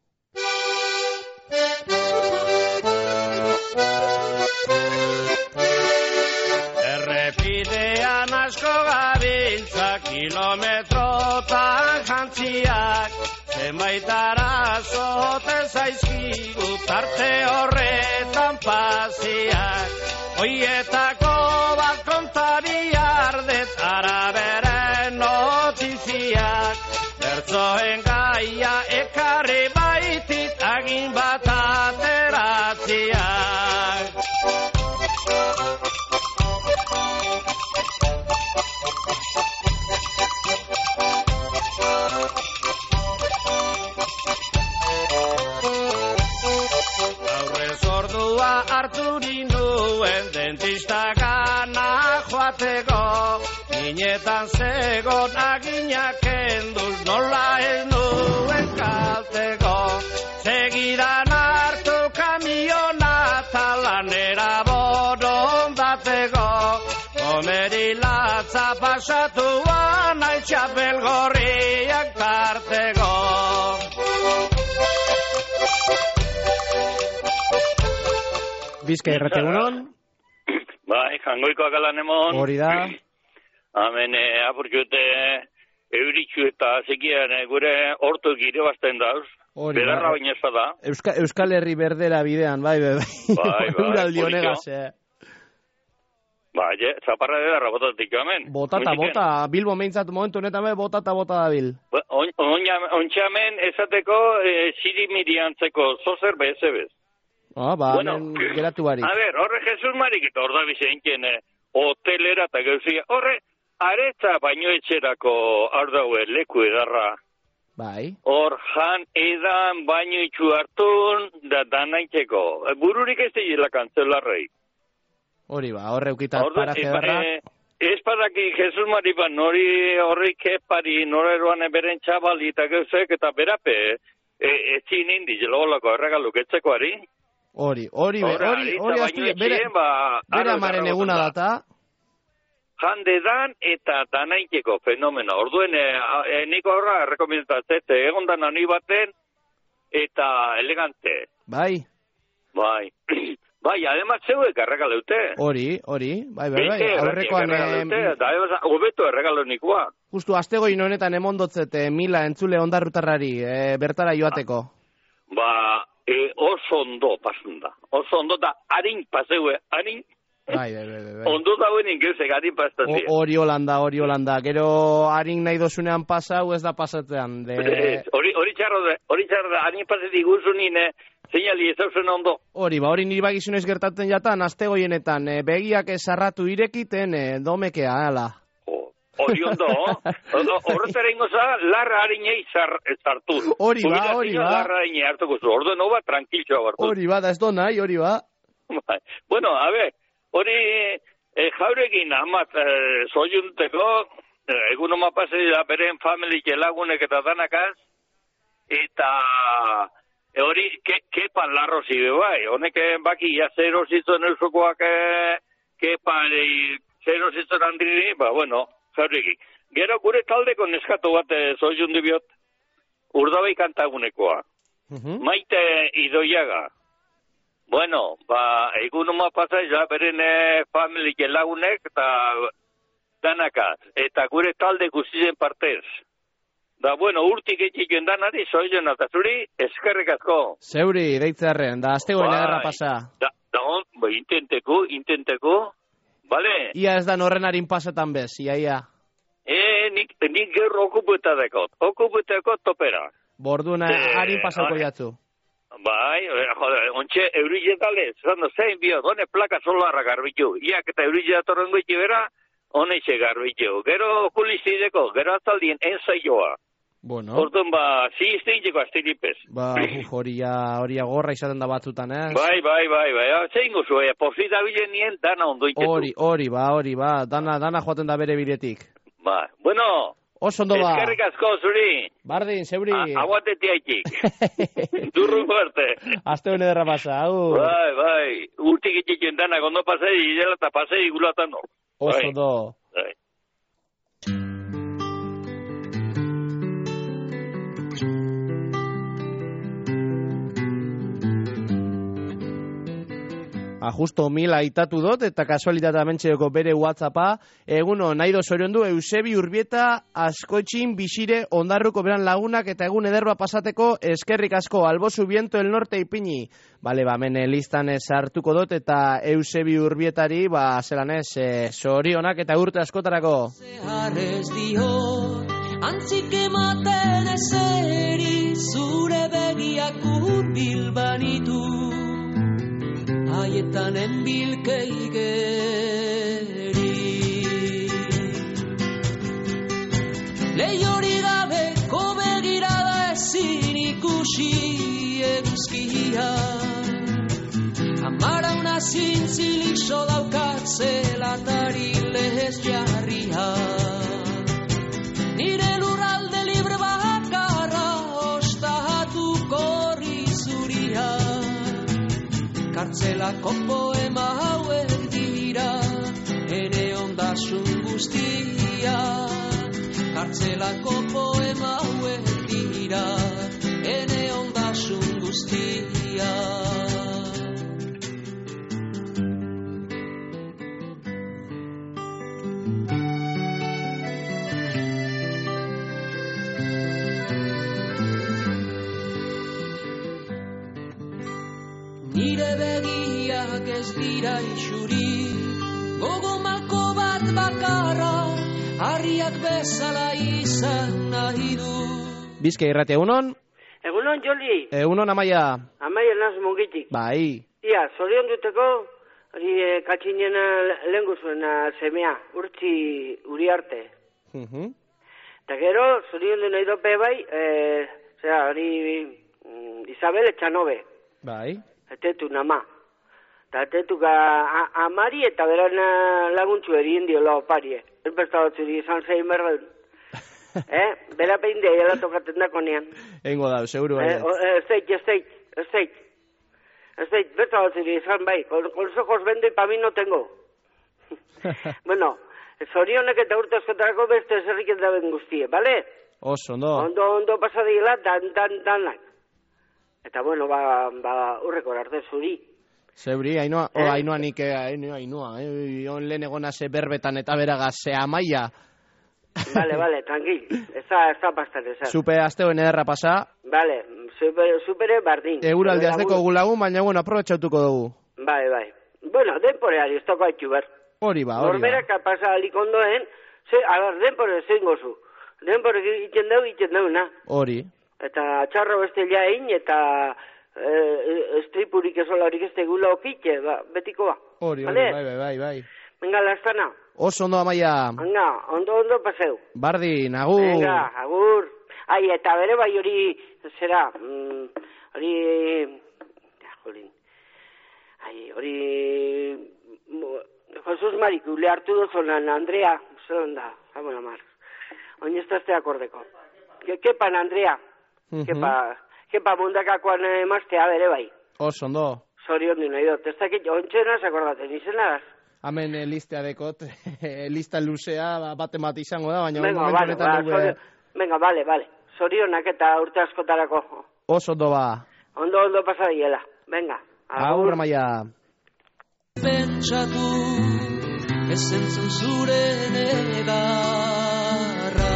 Errepidean asko gabiltza kilometrotan jantziak, zenbait arazoten zaizkigu tarte horretan paziak. Oietako bat kontari ardet araberen notiziak, bertzoen gaia ekarri baitit agin bat ateratziak. Hartu ninduen dentista gana joateko, ninetan zegon aginak enduz nola ez nuen kalteko. Segidan hartu kamiona talanera borondateko, komeri latza pasatuan aitxapel gorriak tarteko. Bizkai irratia, egunon? Bai, jangoikoak alan emon. Hori da. Hemen, apurkiote, euritxu eta zekian gure hortu gire bazten dauz. Hori, bedarra bai. baina ez da. Euska, Euskal Herri berdera bidean, bai, bai, bai. Bai, bai, Uraldi honegaz, polikio. eh. Bai, eh, zaparra edarra botatik hemen. Botata, bota, Bilbo meintzat momentu honetan bai, botata, bota da bil. Ontxamen esateko, eh, sirimiri antzeko zozer bez ebez. Ah, ba, Bueno, hemen geratu barik. A ver, horre Jesus Marik eta hor da bizenken eh, hotelera eta gauzia. Horre, aretza baino etxerako hor daue leku edarra. Bai. Hor jan edan baino itxu hartun da danaiteko. E, bururik ez dira kantzelarrei. Hori ba, horre eukitat Hor da, paraje e, darra. e, ez padaki Jesus Marik ba, nori horrik epari, nore eroan eberen txabali eta gauzek eta berape, e, ez zinindi, jelogolako erregaluk etzekoari. Hori, hori, hori, hori, azti, bere, bere amaren eguna data. Jande dan eta danaiteko fenomena. Orduen, e, e, niko horra errekomendatzet, egon dan ani baten eta elegante. Bai. Bai. Bai, además zeuek erregaleute. Hori, hori, bai, bai, bai. Aurrekoan, eta hobeto erregalo nikoa. Justu, astegoin honetan emondotzet mila entzule ondarrutarrari, e, bertara joateko. Ba, e, oso ondo pasun da. Oso ondo da, harin paseue, harin. Bai, bai, bai, bai. Ondo dauen ingeusek, harin pastazia. Hori holanda, hori holanda. Gero harin nahi dozunean pasau, ez da pasatzean. De... Hori hori txarro da, hori txarro da, harin pasetik guzunin, zeinali ez hausen ondo. Hori, ba, hori nire bagizunez gertatzen jatan, astegoienetan, e, begiak esarratu irekiten, e, domekea, ala. Hori ondo, horretara ingoza, larra harinei zartu. Hori ba, hori ba. Larra harinei hartuko zu, ordu no ba, tranquiltxoa bartu. Hori ba, da ez do nahi, hori ba. Bueno, a ver, hori e, jaurekin amat e, soiunteko, e, egun oma pase da beren familik lagunek eta danakaz, eta e, hori ke, kepan larro zibe bai, honek baki ja zero zitzen eusokoak e, kepan e, zero zitzen handiri, ba bueno, jaurekin. Gero gure taldeko neskatu bat zoiundu biot, urdabai kantagunekoa. Mhm. Maite Idoiaga. Bueno, ba, egun uma pasa, ja, beren eh, familie lagunek eta danakaz. Eta gure talde guztien partez. Da, bueno, urtik etxikuen danari, zoion eta zuri, eskerrik asko. Zeuri, deitzearren, da, aztegoen Bai. ederra pasa. Da, da, on, ba, intenteko, intenteko, bale? Ia ez da norrenarin pasetan bez, ia, ia. E, nik, nik gerro okupuetakot, okupuetakot topera. Borduna, Eh, harin pasako hori. jatzu. Bai, eh, jode, ontxe euriletale, zando zein bio, hone plaka solarra garbitu. Iak eta euriletor ongoiti bera, hone xe garbitu. Gero okulizideko, gero atzaldien ensaioa. Bueno, Orduan ba, zi izteinteko astiripez. ba, uf, hori ja, hori ja gorra izaten da batzutan, eh? Bai, bai, bai, bai, ah, zein gozu, eh, pozita bilen nien dana ondo intetu. Hori, hori, ba, hori, ba, dana, dana joaten da bere biletik. Ba, bueno, Oso ondo ba. eskerrik asko zuri. Bardin, zeuri. A- Aguateti haitik. Durru fuerte. Azte hone derra pasa, hau. Bai, bai, urtik itxiken danak ondo pasei, idela eta pasei gulatan no. Oso Bai. ondo. Bai. A justo mil aitatu dut, eta kasualitatea mentxeoko bere WhatsAppa, eguno, nahi dozorion du, Eusebi Urbieta, askoitxin, bisire, ondarruko beran lagunak, eta egun ederba pasateko, eskerrik asko, albozu biento el norte ipini. Bale, ba, mene listan ez hartuko dut, eta Eusebi Urbietari, ba, zelan ez, e, zorionak eta urte askotarako. Zeharrez dio, antzik ematen ezeri, zure begiak urbil banitu. Haietan enbilkei geri. Lehiori gabeko begirada ezin ikusi eguzkia. Amara una zintzilik sodaukat zelatari lez jarria. Nire lurralde libre bakarra ostatuko rizuria. Kartzelako poema hauek dira, ere ondasun guztia. Kartzelako poema hauek dira, ere ondasun guztia. Nire begiak ez dira isuri, gogo malko bat bakarra, harriak bezala izan nahi du. Bizke irrate, egunon? Egunon, Joli. Egunon, Amaia. Amaia naz mungitik. Bai. Ia, zorion duteko, hori e, katxinen lehengu zuen semea, urtzi uri arte. Mhm. Eta gero, zorion du nahi dope bai, e, zera, hori mm, Isabel Etxanobe. Bai. Etetu nama. Eta etetu ga a- amari eta beran laguntzu erien diola oparie. Ez besta batzuri izan zein berden. eh? Bera pein de ela tokaten dako nean. Eingo da, seguru Eh, bai. o- eh, ez zait, ez zait, ez zait. Ez zait, besta batzuri izan bai. Con, con los ojos vendo y pa mi no tengo. Bueno, zorionek eta urte askotarako beste zerrik ez daben guztie, bale? Oso, ondo. Ondo, ondo pasadila, dan, dan, danak. Eta bueno, ba, ba, urreko arte zuri. Zeuri, hainoa, o, Eh? hainoa nik, eh, hainoa, hainoa, eh, on lehen egona ze berbetan eta beraga ze Amaia. Vale, vale, tranquil. Ez da, ez da pastan, ez da. Supe asteoen ederra pasa, Vale, super, supere bardin. eguraldi Bera, azteko gulagun, baina bueno, aprobetxautuko dugu. Bai, bai. Bueno, denporeari, ez toko haitxu ber. Hori ba, hori ba. Norberak pasa alik ondoen, ze, agar, denpore zein gozu. Denpore egiten dau, egiten dau, na. Hori. Eta txarro beste jain, eta eh, estripurik ezolarik ez tegula okitxe, ba, betiko ba. Hori, hori, Vale? bai, bai, bai, bai. Venga, lastana. Oso ondo, Amaia. Venga, ondo, ondo paseu. Bardin, agur. Venga, agur. Ai, eta bere bai hori, zera, mm, hori, ja, jolin, ai, hori, mo- Jesus Marik, ule hartu dozonan, Andrea, zelan da, jamon amar, oin ez dazte akordeko. Ke, kepan, Andrea, Mhm. kepa, kepa mundakakoan emaztea bere bai, Oso ondo. zorion du nahi dut, ez dakit, ontsenaz akordaten, izenagaz. Hemen eh, listea dekot, eh, lista luzea bate bat izango da, baina... Venga, vale, ba, dugu... Venga, vale, vale. Zorionak eta urte askotarako. Oso ondo ba. Ondo, ondo pasa diela. Venga. Agur, Amaia. Pentsatu, ezentzen zure negarra.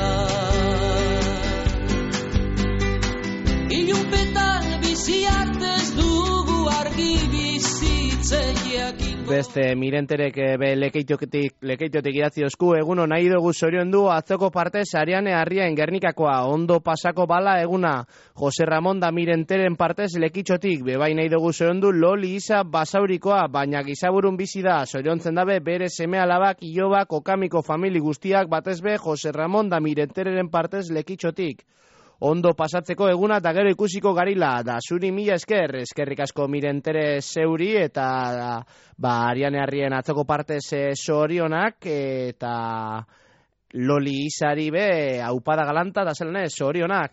Ilunpetan biziak ez dugu argi bizitzeak. Beste Mirenterek be lekeitiotik lekeitiotik idatzi osku eguno nahi dugu zorion du atzoko parte Sariane Harriaen Gernikakoa ondo pasako bala eguna Jose Ramon da Mirenteren partez lekitxotik be bai nahi dugu zorion du Loli Isa Basaurikoa baina gizaburun bizi da zoriontzen dabe bere seme-alabak iloba kokamiko famili guztiak batez be Jose Ramon da Mirenteren partez lekitxotik ondo pasatzeko eguna eta gero ikusiko garila da zuri mila esker, eskerrik asko Mirentere zeuri eta ba Ariane Harrien atzoko partez zorionak eta Loli Isari be aupada galanta da zelanez zorionak.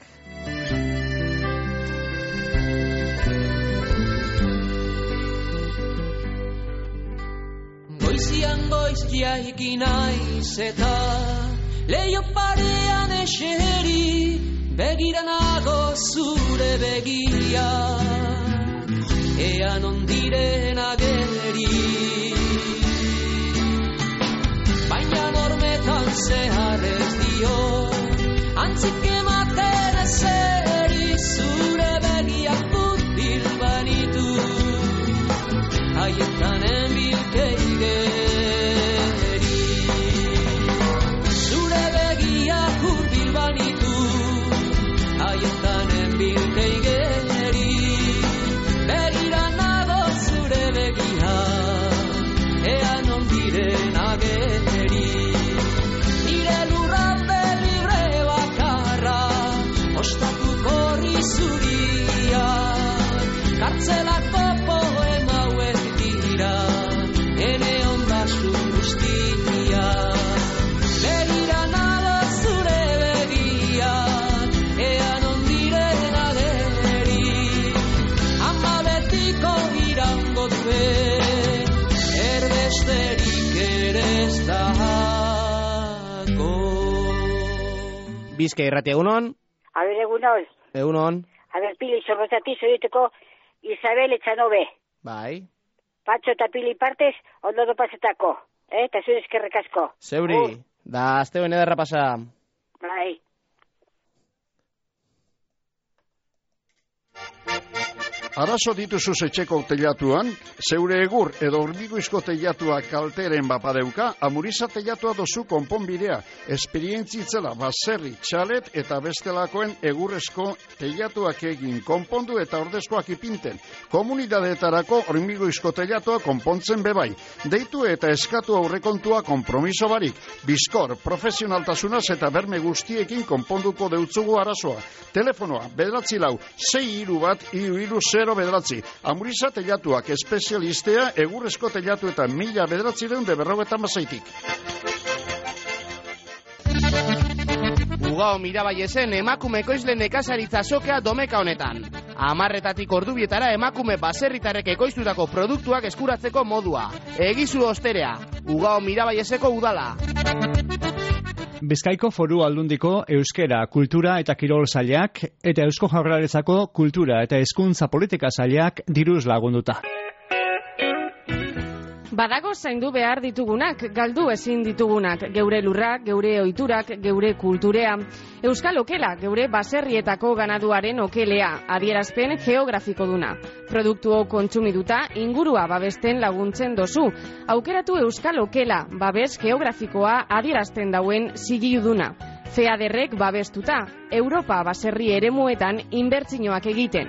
Goizian goiz jaiki naiz eta leio parean eseri begiranago zure begia, ean ondiren ageri. Baina normetan zehar ez dio, antzik ematen ezeri zure begiak burbil banitu, haietan enbilkeigeri. Zure begiak burbil banitu, haietan enbilkeigeri, begira nago zure begia, ean ondiren ageri. Nire lurralde libre bakarra, ostatuko horri zuria, kartzelako poema hauek dira, ene ondasun guztia. Begira nago zure begia, ean ondiren ageri, ama betiko irango duen, erbesterik ere ez dago. Bizka irrati egunon? A ver, egunon. Egunon. A ver, Pili, zorrozati zoriteko Isabel Etxanobe. Bai. Patxo eta Pili partez, ondo do pasetako. Eh, eta zure eskerrik asko. Zeuri, uh. da azteuen ederra pasa. Bai. Arazo dituzu etxeko teilatuan, zeure egur edo hormigoizko teilatua kalteren bapadeuka, Amuriza teilatua dozu konponbidea, esperientzitzela baserri, txalet eta bestelakoen egurrezko teilatuak egin konpondu eta ordezkoak ipinten. Komunidadeetarako hormigoizko teilatua konpontzen bebai. Deitu eta eskatu aurrekontua konpromiso barik. Bizkor, profesionaltasunaz eta berme guztiekin konponduko deutzugu arazoa. Telefonoa, bederatzi lau, sei hiru bat, hiru hiru zero bederatzi. Amuriza teilatuak espezialistea egurrezko teilatu eta mila bederatzi deun de berrogetan bazaitik. Ugao Mirabaiezen emakume ekoizle nekazaritza sokea domeka honetan. Amarretatik ordubietara emakume baserritarrek ekoiztutako produktuak eskuratzeko modua. Egizu osterea. Ugao Mirabaieseko udala. Bizkaiko Foru Aldundiko Euskera, Kultura eta Kirol Sailak eta Eusko Jaurlaritzako Kultura eta Hezkuntza Politika Sailak diruz lagunduta. Badago zaindu behar ditugunak, galdu ezin ditugunak, geure lurrak, geure ohiturak, geure kulturea. Euskal okela, geure baserrietako ganaduaren okelea, adierazpen geografiko duna. Produktu kontsumiduta, ingurua babesten laguntzen dozu. Aukeratu Euskal okela, babes geografikoa adierazten dauen zigiluduna. Feaderrek babestuta, Europa baserri eremuetan inbertsioak egiten.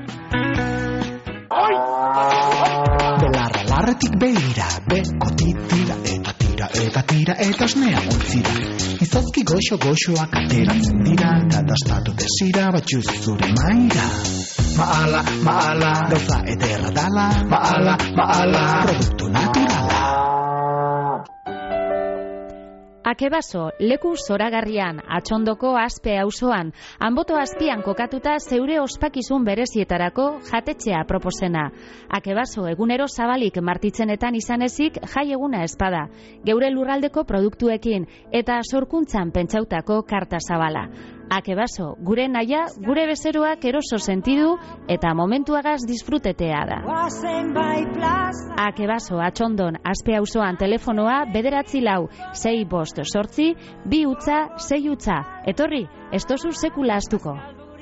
Belarra larretik behira, bekotik tira eta tira eta tira eta esnea montzira. Izozki goxo-goxoak ateratzen dira, kadastatu desira batxuz zure maira. Maala, maala, gauza ederra dala, maala, maala, produktu naturala. Akebaso, leku zoragarrian, Atxondoko Azpe auzoan, Anboto azpian kokatuta zeure ospakizun berezietarako jatetxea proposena. Akebaso egunero zabalik martitzenetan izan ezik jai eguna espada, geure lurraldeko produktuekin eta sorkuntzan pentsautako karta zabala. Akebaso, gure naia, gure bezeroak eroso sentidu eta momentuagaz disfrutetea da. Akebaso, Atxondon, Azpe auzoan telefonoa bederatzi lau, sei bost sortzi, bi utza, sei utza. Etorri, ez tozu sekula astuko.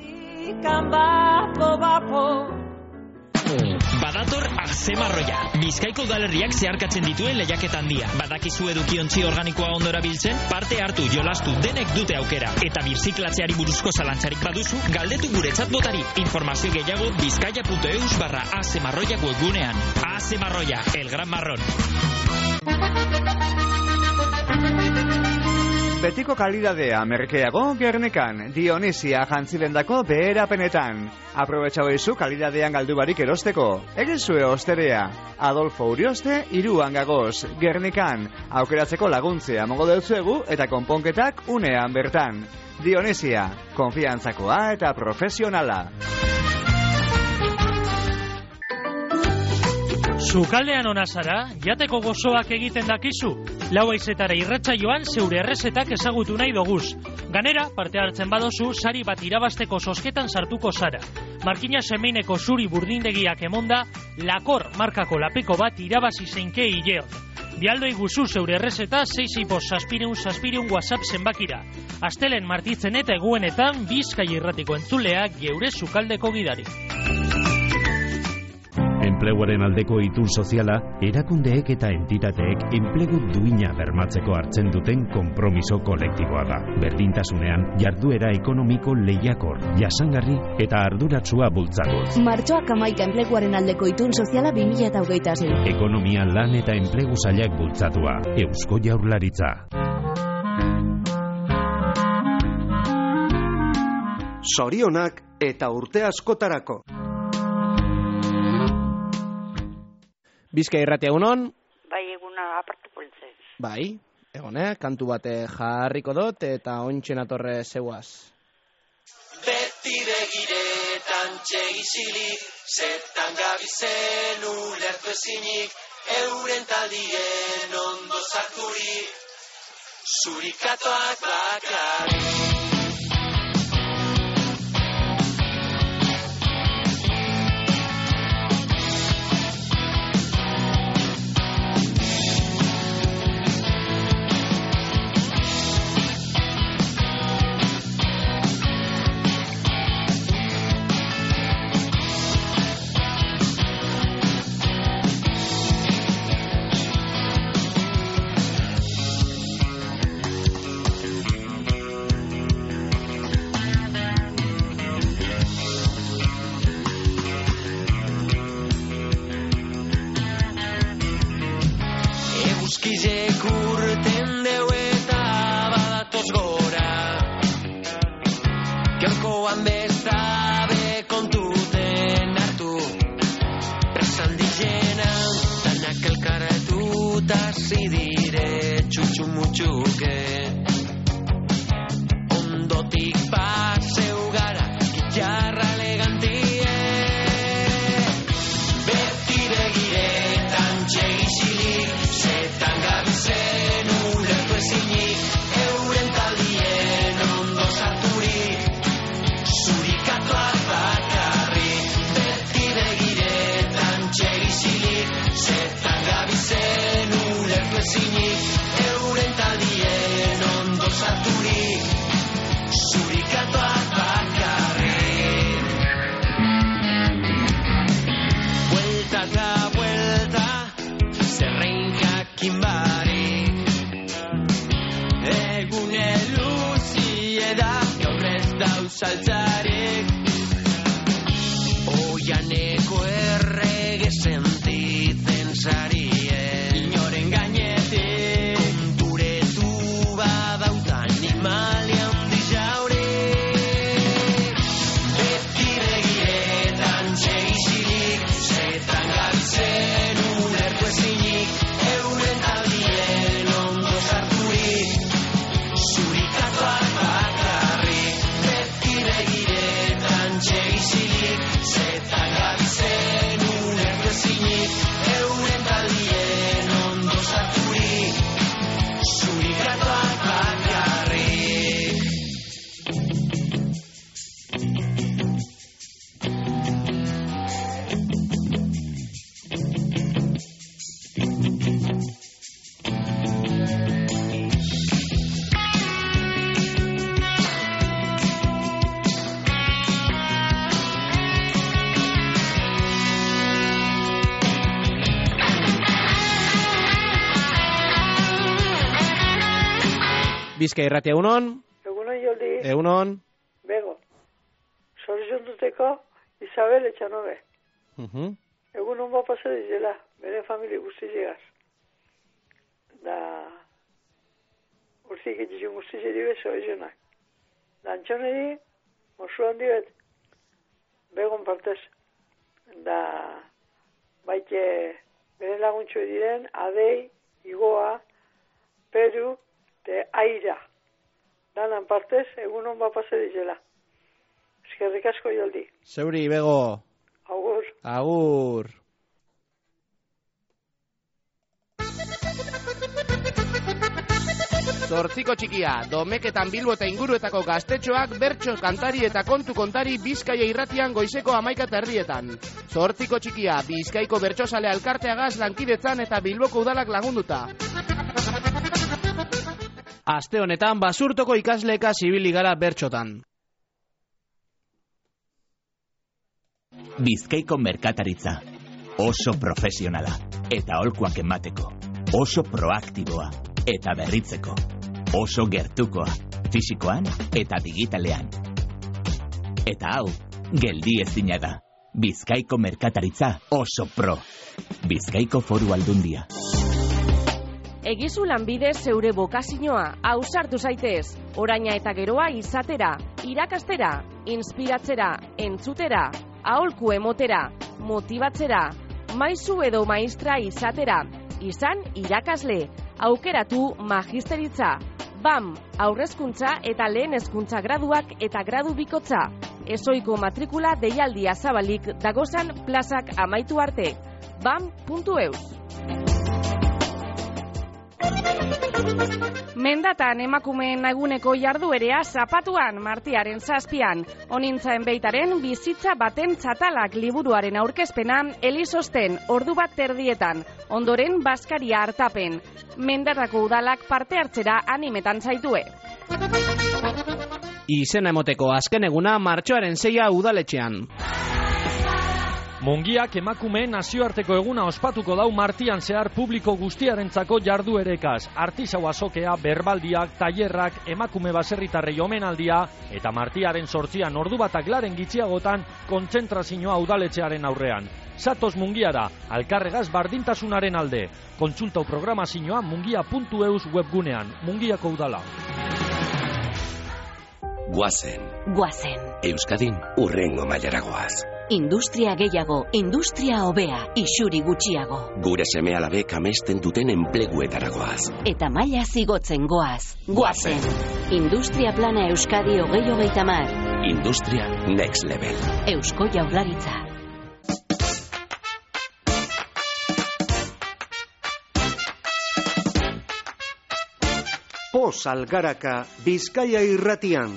Badator Azemarroia, Bizkaiko udalerriak zeharkatzen dituen lehiaketa handia. Badakizu edukiontzi organikoa ondora biltzen, parte hartu, jolastu, denek dute aukera. Eta birziklatzeari buruzko zalantzarik baduzu, galdetu guretzat botari. Informazio gehiago bizkaia.eus barra Azemarroia webgunean. Azemarroia, el gran marrón. Betiko kalidadea merkeago Gernikan, Dionisia jantzilendako beherapenetan. Aprobetxau eizu kalidadean galdu barik erosteko. Egizue osterea, Adolfo Urioste, iruan gagoz, Gernikan. Aukeratzeko laguntzea mongo deutzuegu eta konponketak unean bertan. Dionisia, konfiantzakoa eta profesionala. Sukaldean ona zara, jateko gozoak egiten dakizu. Lau haizetara irratsaioan zeure errezetak ezagutu nahi doguz. Ganera, parte hartzen badozu, sari bat irabasteko sosketan sartuko zara. Markina semeineko zuri burdindegiak emonda, Lakor markako lapiko bat irabazi zeinke hileon. Bialdoi guzu zeure errezeta sei sei bost zazpireun zazpireun WhatsApp zenbakira. Astelen martitzen eta eguenetan Bizkai irratiko entzuleak geure sukaldeko gidari. Enpleguaren aldeko itun soziala, erakundeek eta entitateek enplegu duina bermatzeko hartzen duten konpromiso kolektiboa da. Berdintasunean, jarduera ekonomiko lehiakor, jasangarri eta arduratsua bultzatuz. Martxoak hamaika enpleguaren aldeko itun soziala bi mila hogeita sei. Ekonomia, lan eta enplegu sailak bultzatua. Eusko Jaurlaritza. Zorionak eta urte askotarako. Bizkai irratia egunon. Bai, eguna apartu poltzez. Bai, egone, kantu bate jarriko dut eta ontsen atorre zeuaz. Beti begiretan txegizilik, zetan gabizen ulertu ezinik, euren taldien ondo sarturik, zurikatoak bakarrik. Eguzkizek urten deu eta badatoz gora, Gaurkoan bestabe kontuten hartu, presaldizena danak elkarretu tazi dire txutxumutxuke. Ondotik paseu gara, gitarra elegantie, beti begiretan txegizilik, zetan gabizen ulertu ezinik, euren taldien ondo sarturik, zurikatuak bakarrik. Beti begiretan txegizilik, zetan gabizen ulertu ezinik, euren taldien ondo sarturik, zurikatuak bakarrik. Vuelta eta vuelta, zerrein jakin barik, egune luzie da, gaur ez dauz altzarik, oianeko errege sentitzen sarien, inoren gainetik, konturetu badaut animali handi jaurik. Beti begiretan txegizilik, zetan gabizen ulertu ezinik, euren taldien ondo sarturik, euren taldien ondo sarturik, surikatuak bakarrik. Bizkai irratia, egunon? Egunon, Joldi. Egunon. Bego. Sorizion duteko, Isabel Etxanobe. Uh-huh. Egunon bat pasa dizela, bere familia guztizegaz. Da, urzik etxizun guztizeri bet sorizionak. Da, antxoneri, mosu handi bet, begon partez. Da, baite, bere laguntxo diren, Adei, Igoa, Peru, de Aira. Danan partez, egunon bat pasa dizela. Eskerrik asko, Joldi. Zeuri, Bego. Agur. Agur. Zortziko txikia, Domeketan Bilbo eta inguruetako gaztetxoak bertso kantari eta kontu kontari Bizkaia irratian goizeko hamaika eta erdietan. Zortziko txikia, Bizkaiko bertsozale elkarteagaz lankidetzan eta Bilboko udalak lagunduta. Aste honetan Basurtoko ikasleeka zibili gara bertxotan. Bizkaiko merkataritza, oso profesionala, eta aholkuak emateko, oso proaktiboa, eta berritzeko, oso gertukoa, fisikoan eta digitalean. Eta hau, geldi ezina da, Bizkaiko merkataritza oso pro, Bizkaiko Foru Aldundia. Egizu lanbide zeure bokazioa, ausartu zaitez, oraina eta geroa izatera, irakastera, inspiratzera, entzutera, aholku emotera, motibatzera, maizu edo maistra izatera, izan irakasle, aukeratu magisteritza, B A M, aurrezkuntza eta lehen hezkuntza graduak eta gradu bikotza, ezoiko matrikula deialdia zabalik dagozan plazak amaitu arte, bam puntu eus. Mendatan emakumeen eguneko jarduerea zapatuan martiaren zazpian. Onintzaen beitaren bizitza baten txatalak liburuaren aurkezpena Elizosten ordu bat terdietan. Ondoren Baskaria hartapen. Mendatako udalak parte hartzera animetan zaitue. Izena emoteko azken eguna martxoaren seia udaletxean. Mungiak emakumeen nazioarteko eguna ospatuko dau martian zehar publiko guztiarentzako jarduerekaz. Artisau azokea, berbaldiak, tailerrak, emakume baserritarrei omenaldia eta martiaren sortzian ordu batak laren gitxiagotan kontzentrazioa udaletxearen aurrean. Zatoz Mungiara, alkarregaz bardintasunaren alde. Kontsultau programazioa mungia puntu eus webgunean. Mungiako udala. Guazen. Guazen. Euskadin urrengo mailaragoaz. Industria gehiago, industria hobea, isuri gutxiago. Gure seme alabek amesten duten enpleguetaragoaz. Eta maila zigotzen goaz. Guazen. Industria plana Euskadi hogei hogeita mar. Industria next level. Eusko Jaurlaritza. Poz Algaraka, Bizkaia irratian.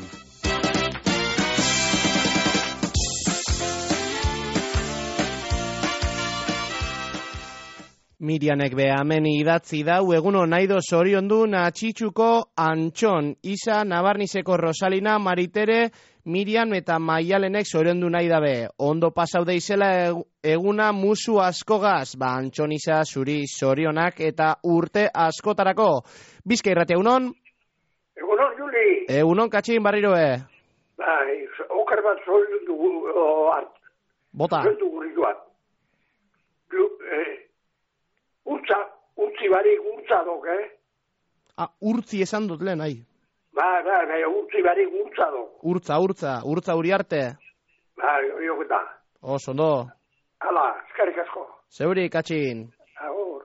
Mirianek be hemen idatzi dau eguno naido zoriondu Natxitxuko Antxon, Isa Nabarnizeko Rosalina, Maritere, Miriam eta Maialenek zoriondu nahi dabe. Ondo pasau deizela eguna musu askogaz, ba Antxon Isa zuri zorionak eta urte askotarako. Bizkai irratia egunon? Egunon, Juli. Egunon, katxin barriroe. Bai, okar bat zoriondu hart. Bota. Zoriondu gurrituan. Eh, Urtza, urtzi barik urtza dok, eh? Ah, urtzi esan dut lehen, ahi. Ba, ba, ba, urtzi barik urtza dok. Urtza, urtza, urtza uri arte. Ba, joketa. Oso, ondo. Hala, eskarrik asko. Zeuri, katxin. Agur.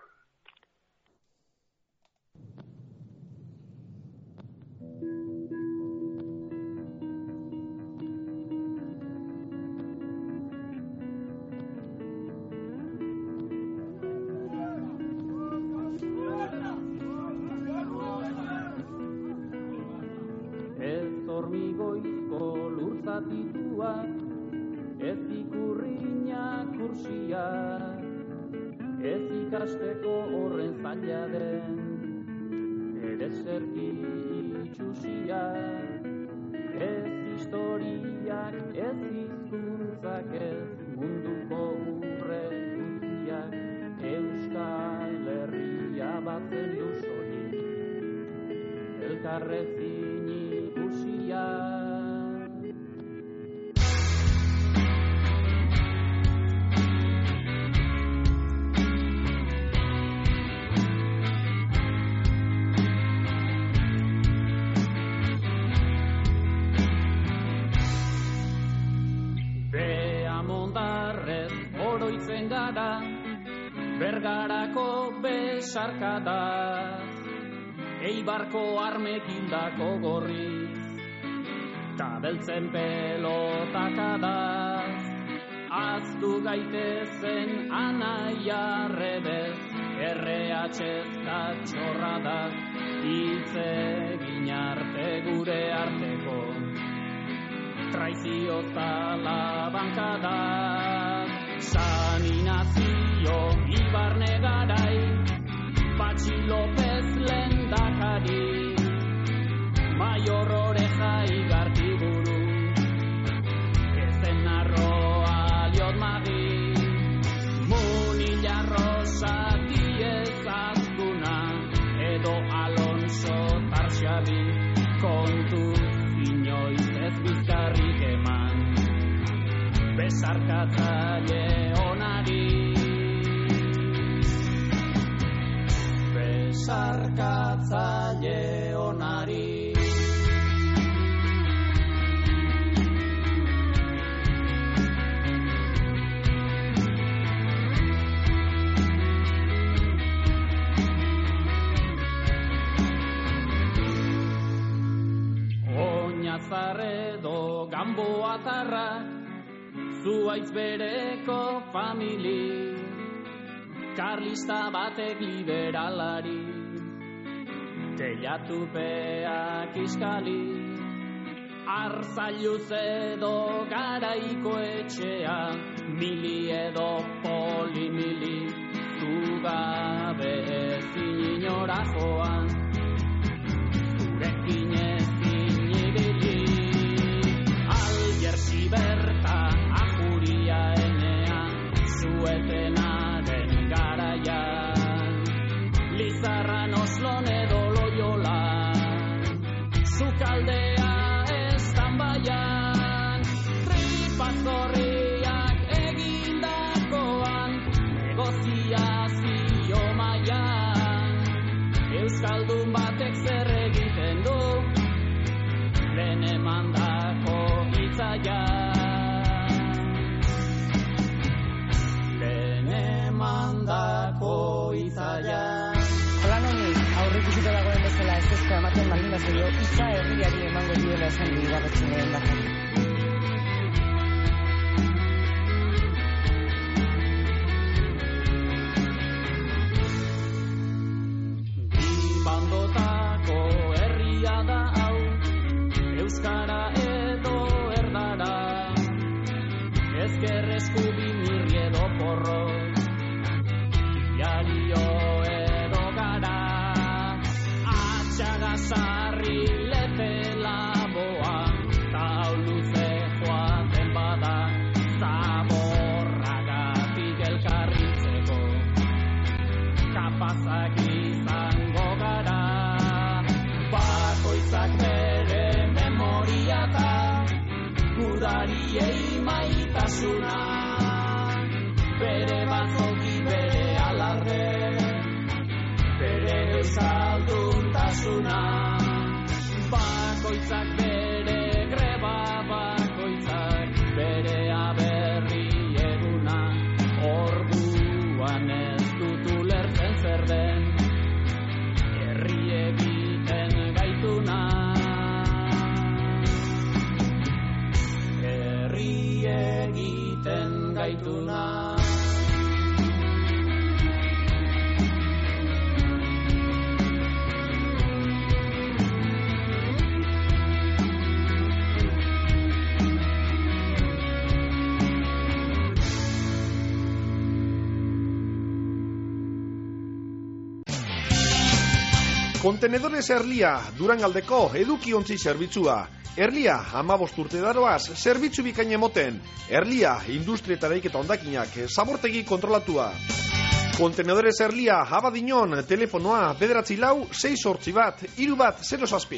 zatituak, ez ikurriñak kursiak, ez ikasteko horren zaila den, ere zerki itxusiak, ez historiak, ez hizkuntzak, ez munduko urre guztiak, Euskal Herria batzen du soilik, elkarrezin ikusiak. Beamondarrez oroitzen gara, Bergarako besarkadaz, Eibarko armekindako gorriz, ta beltzen pelotakadaz, aztu gaitezen anaia rebez, erre hatxez katxorradaz, hitzegin arte gure arteko, traizio zala bankadaz, Saninazio Ibarne garai, Patxi López lehendakari, Maior Oreja igartiburu, Ezen Arroa Liotmagi, Munilla Rosa Diez Azkuna, edo Alonso Tarxabi, kontu inoiz ez bizkarrik eman, besarkatzaile onari, besarkatzaile onari. Oñazarredo Gamboatarra, Zuaitz bereko famili, Karlista batek liberalari, Teilatupeak iskali, Arzailuz edo Garaiko etxea, Mili edo polimili, Zugabe ezin inora joan, Zurekin ezin ibili, Algersi berta ajuria enean, Zuetenaren garaian, Lizarran Oslon edo Loiolan, Sukaldea estan baian, Tripazorriak egindakoan, negoziazio maian, Euskaldun batek zer egiten du, lehen emandako hitzaian, lehen emandako hitzaian. Hola noni, aurrikusiko dagoen bezala ez ezko ematen baldin bazaio, hitza herriari emango duela esan du iragartzen lehen bakar. Bandotako herria da hau, euskara edo erdara, ezker eskubi mirri edo porroz, diario edo gara, atxagasarri lepe laboa, tau luze joaten bada, zaborragatik elkarritzeko, kapazak izango gara, bakoitzak bere memoriata, gudariei maitasuna, bere bazoki bere alarde, bere euskalduntasuna, bakoitzak bere greba, bakoitzak bere aberri eguna, orduan ez dut ulertzen zer den, Kontenedores Erlia, Durangaldeko edukiontzi zerbitzua. Erlia, hamabost urte daroaz, zerbitzu bikain emoten. Erlia, industria eta daiketa ondakinak, zabortegi kontrolatua. Kontenedores Erlia, Abadiñon, telefonoa, bederatzi lau, sei sortzi bat, hiru bat, zero zazpi.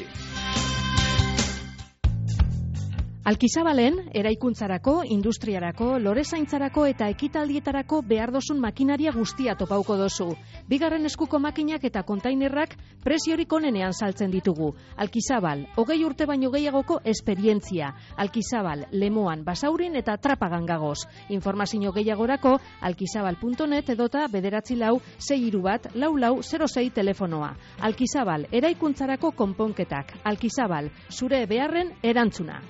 Alkizabalen, eraikuntzarako, industriarako, lorezaintzarako eta ekitaldietarako behar dozun makinaria guztia topauko dozu. Bigarren eskuko makinak eta kontainerrak preziorik onenean saltzen ditugu. Alkizabal, hogei urte baino gehiagoko esperientzia. Alkizabal, Lemoan, Basaurin eta Trapagan gagoz. Informazio gehiagorako, alkizabal puntu net edota bederatzi lau, sei hiru bat, lau lau, zero sei telefonoa. Alkizabal, eraikuntzarako konponketak. Alkizabal, zure beharren erantzuna.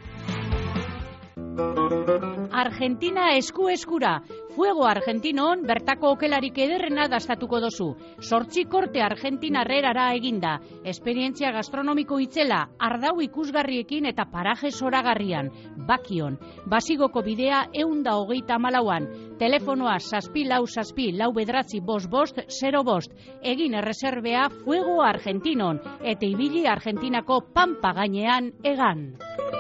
Argentina esku eskura. Fuego Argentinon bertako okelarik ederrena dastatuko dozu. Sortzi korte argentinarrerara eginda. Esperientzia gastronomiko itzela, ardau ikusgarriekin eta paraje zoragarrian. Bakion. Basigoko bidea eunda hogeita malauan. Telefonoa zazpi lau zazpi lau bedratzi bost bost zero bost. Egin erreserbea Fuego Argentinon. Eta ibili Argentinako pampa gainean egan.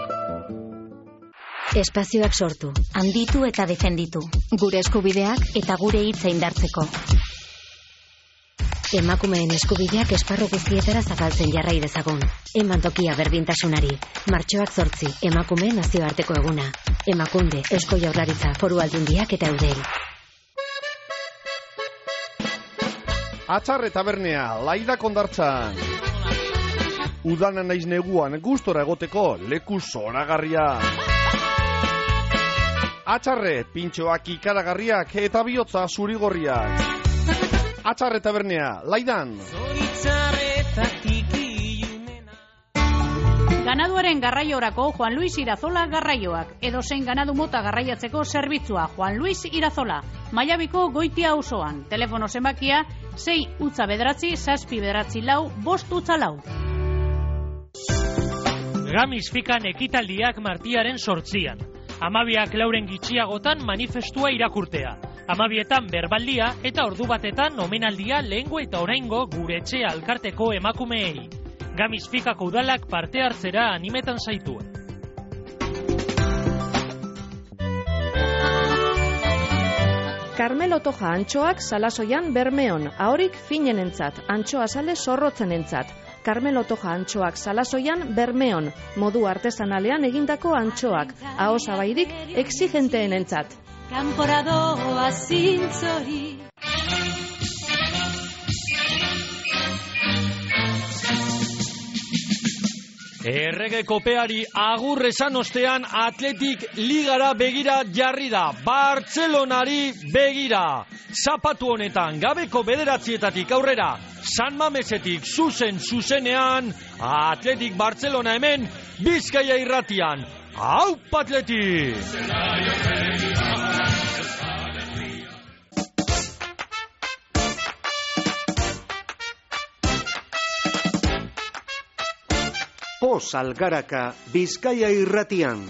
Espazioak sortu, handitu eta defenditu. Gure eskubideak eta gure hitza indartzeko. Emakumeen eskubideak esparru guztietara zabaltzen jarrai dezagun. Eman tokia berdintasunari. Martxoak zortzi, emakumeen nazioarteko eguna. Emakunde, Eusko Jaurlaritza, Foru Aldundiak eta Eudel. Atxarre tabernea, Laidak Hondartzan. Udana naiz neguan gustora egoteko leku zoragarria. Atxarre, pintxoak ikaragarriak eta bihotza zurigorriak. Atxarre tabernea, Laidan. Ganaduaren garraiorako Juan Luis Irazola garraioak. Edozein ganadu mota garraiatzeko zerbitzua Juan Luis Irazola. Maiabiko Goitia auzoan. Telefono zenbakia sei utza bederatzi, zazpi bederatzi lau, bost utza lau. Gamis fikan ekitaldiak martiaren sortzian. Amabiak lauren gitxiagotan manifestua irakurtea. Amabietan berbaldia eta ordu batetan omenaldia lehengo eta oraingo gure etxe alkarteko emakumeei. Gamis fikako udalak parte hartzera animetan zaituen. Carmelo Toja antxoak Salasoian Bermeon, ahorik finenentzat, antxoa sale zorrotzenentzat. Carmelo Toja antxoak Salasoian Bermeon, modu artesanalean egindako antxoak, aho zabairik exigenteenentzat. Kanporadoa zintzori. Errege kopeari agur esan ostean Atletik ligara begira jarri da, Bartzelonari begira. Zapatu honetan gabeko bederatzietatik aurrera, San Mamesetik zuzen zuzenean, Atletik Bartzelona hemen Bizkaia irratian. Aupa Atletik! Poz Algaraka, Bizkaia irratian.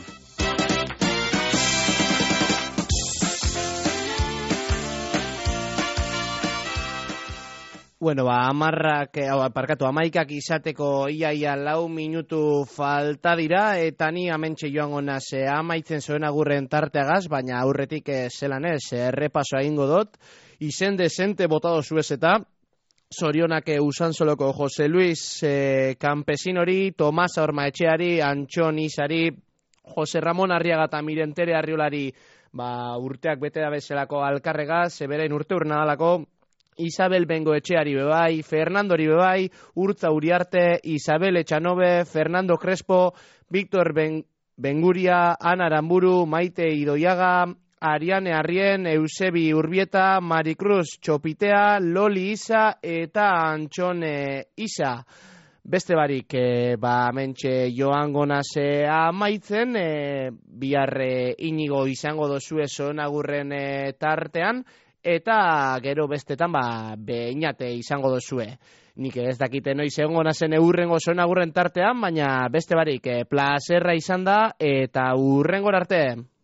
Bueno, ba, amarrak, hau, parkatu, amaikak izateko iaia lau minutu falta dira, eta ni amentxe joango naz, amaitzen zoen agurren tarteagaz, baina aurretik zelan ez, errepaso egingo dut, izen desente botado zuez eta, zorionak Usansoloko Jose Luis eh, Campesinori, Tomas Ormaetxeari, Antxon Izari, Jose Ramon Arriaga eta Mirentere Arriolari, ba, urteak bete da bezalako alkarregaz, zeberen urte urnadalako, Isabel Bengoetxeari bebai, Fernandori bebai, Urtza Uriarte, Isabel Etxanobe, Fernando Crespo, Víctor ben, Benguria, Ana Aramburu, Maite Idoiaga, Ariane Arrien, Eusebi Urbieta, Maricruz Txopitea, Loli Isa eta Antxone Isa. Beste barik, e, ba, mentxe joango naze amaitzen, e, biharre inigo izango dozue zonagurren e, tartean, eta gero bestetan, ba, behinate izango dozue. Nik ez dakite noiz egongo nazen urrengo zonagurren tartean, baina beste barik, e, plazerra izan da, eta urrengor arte.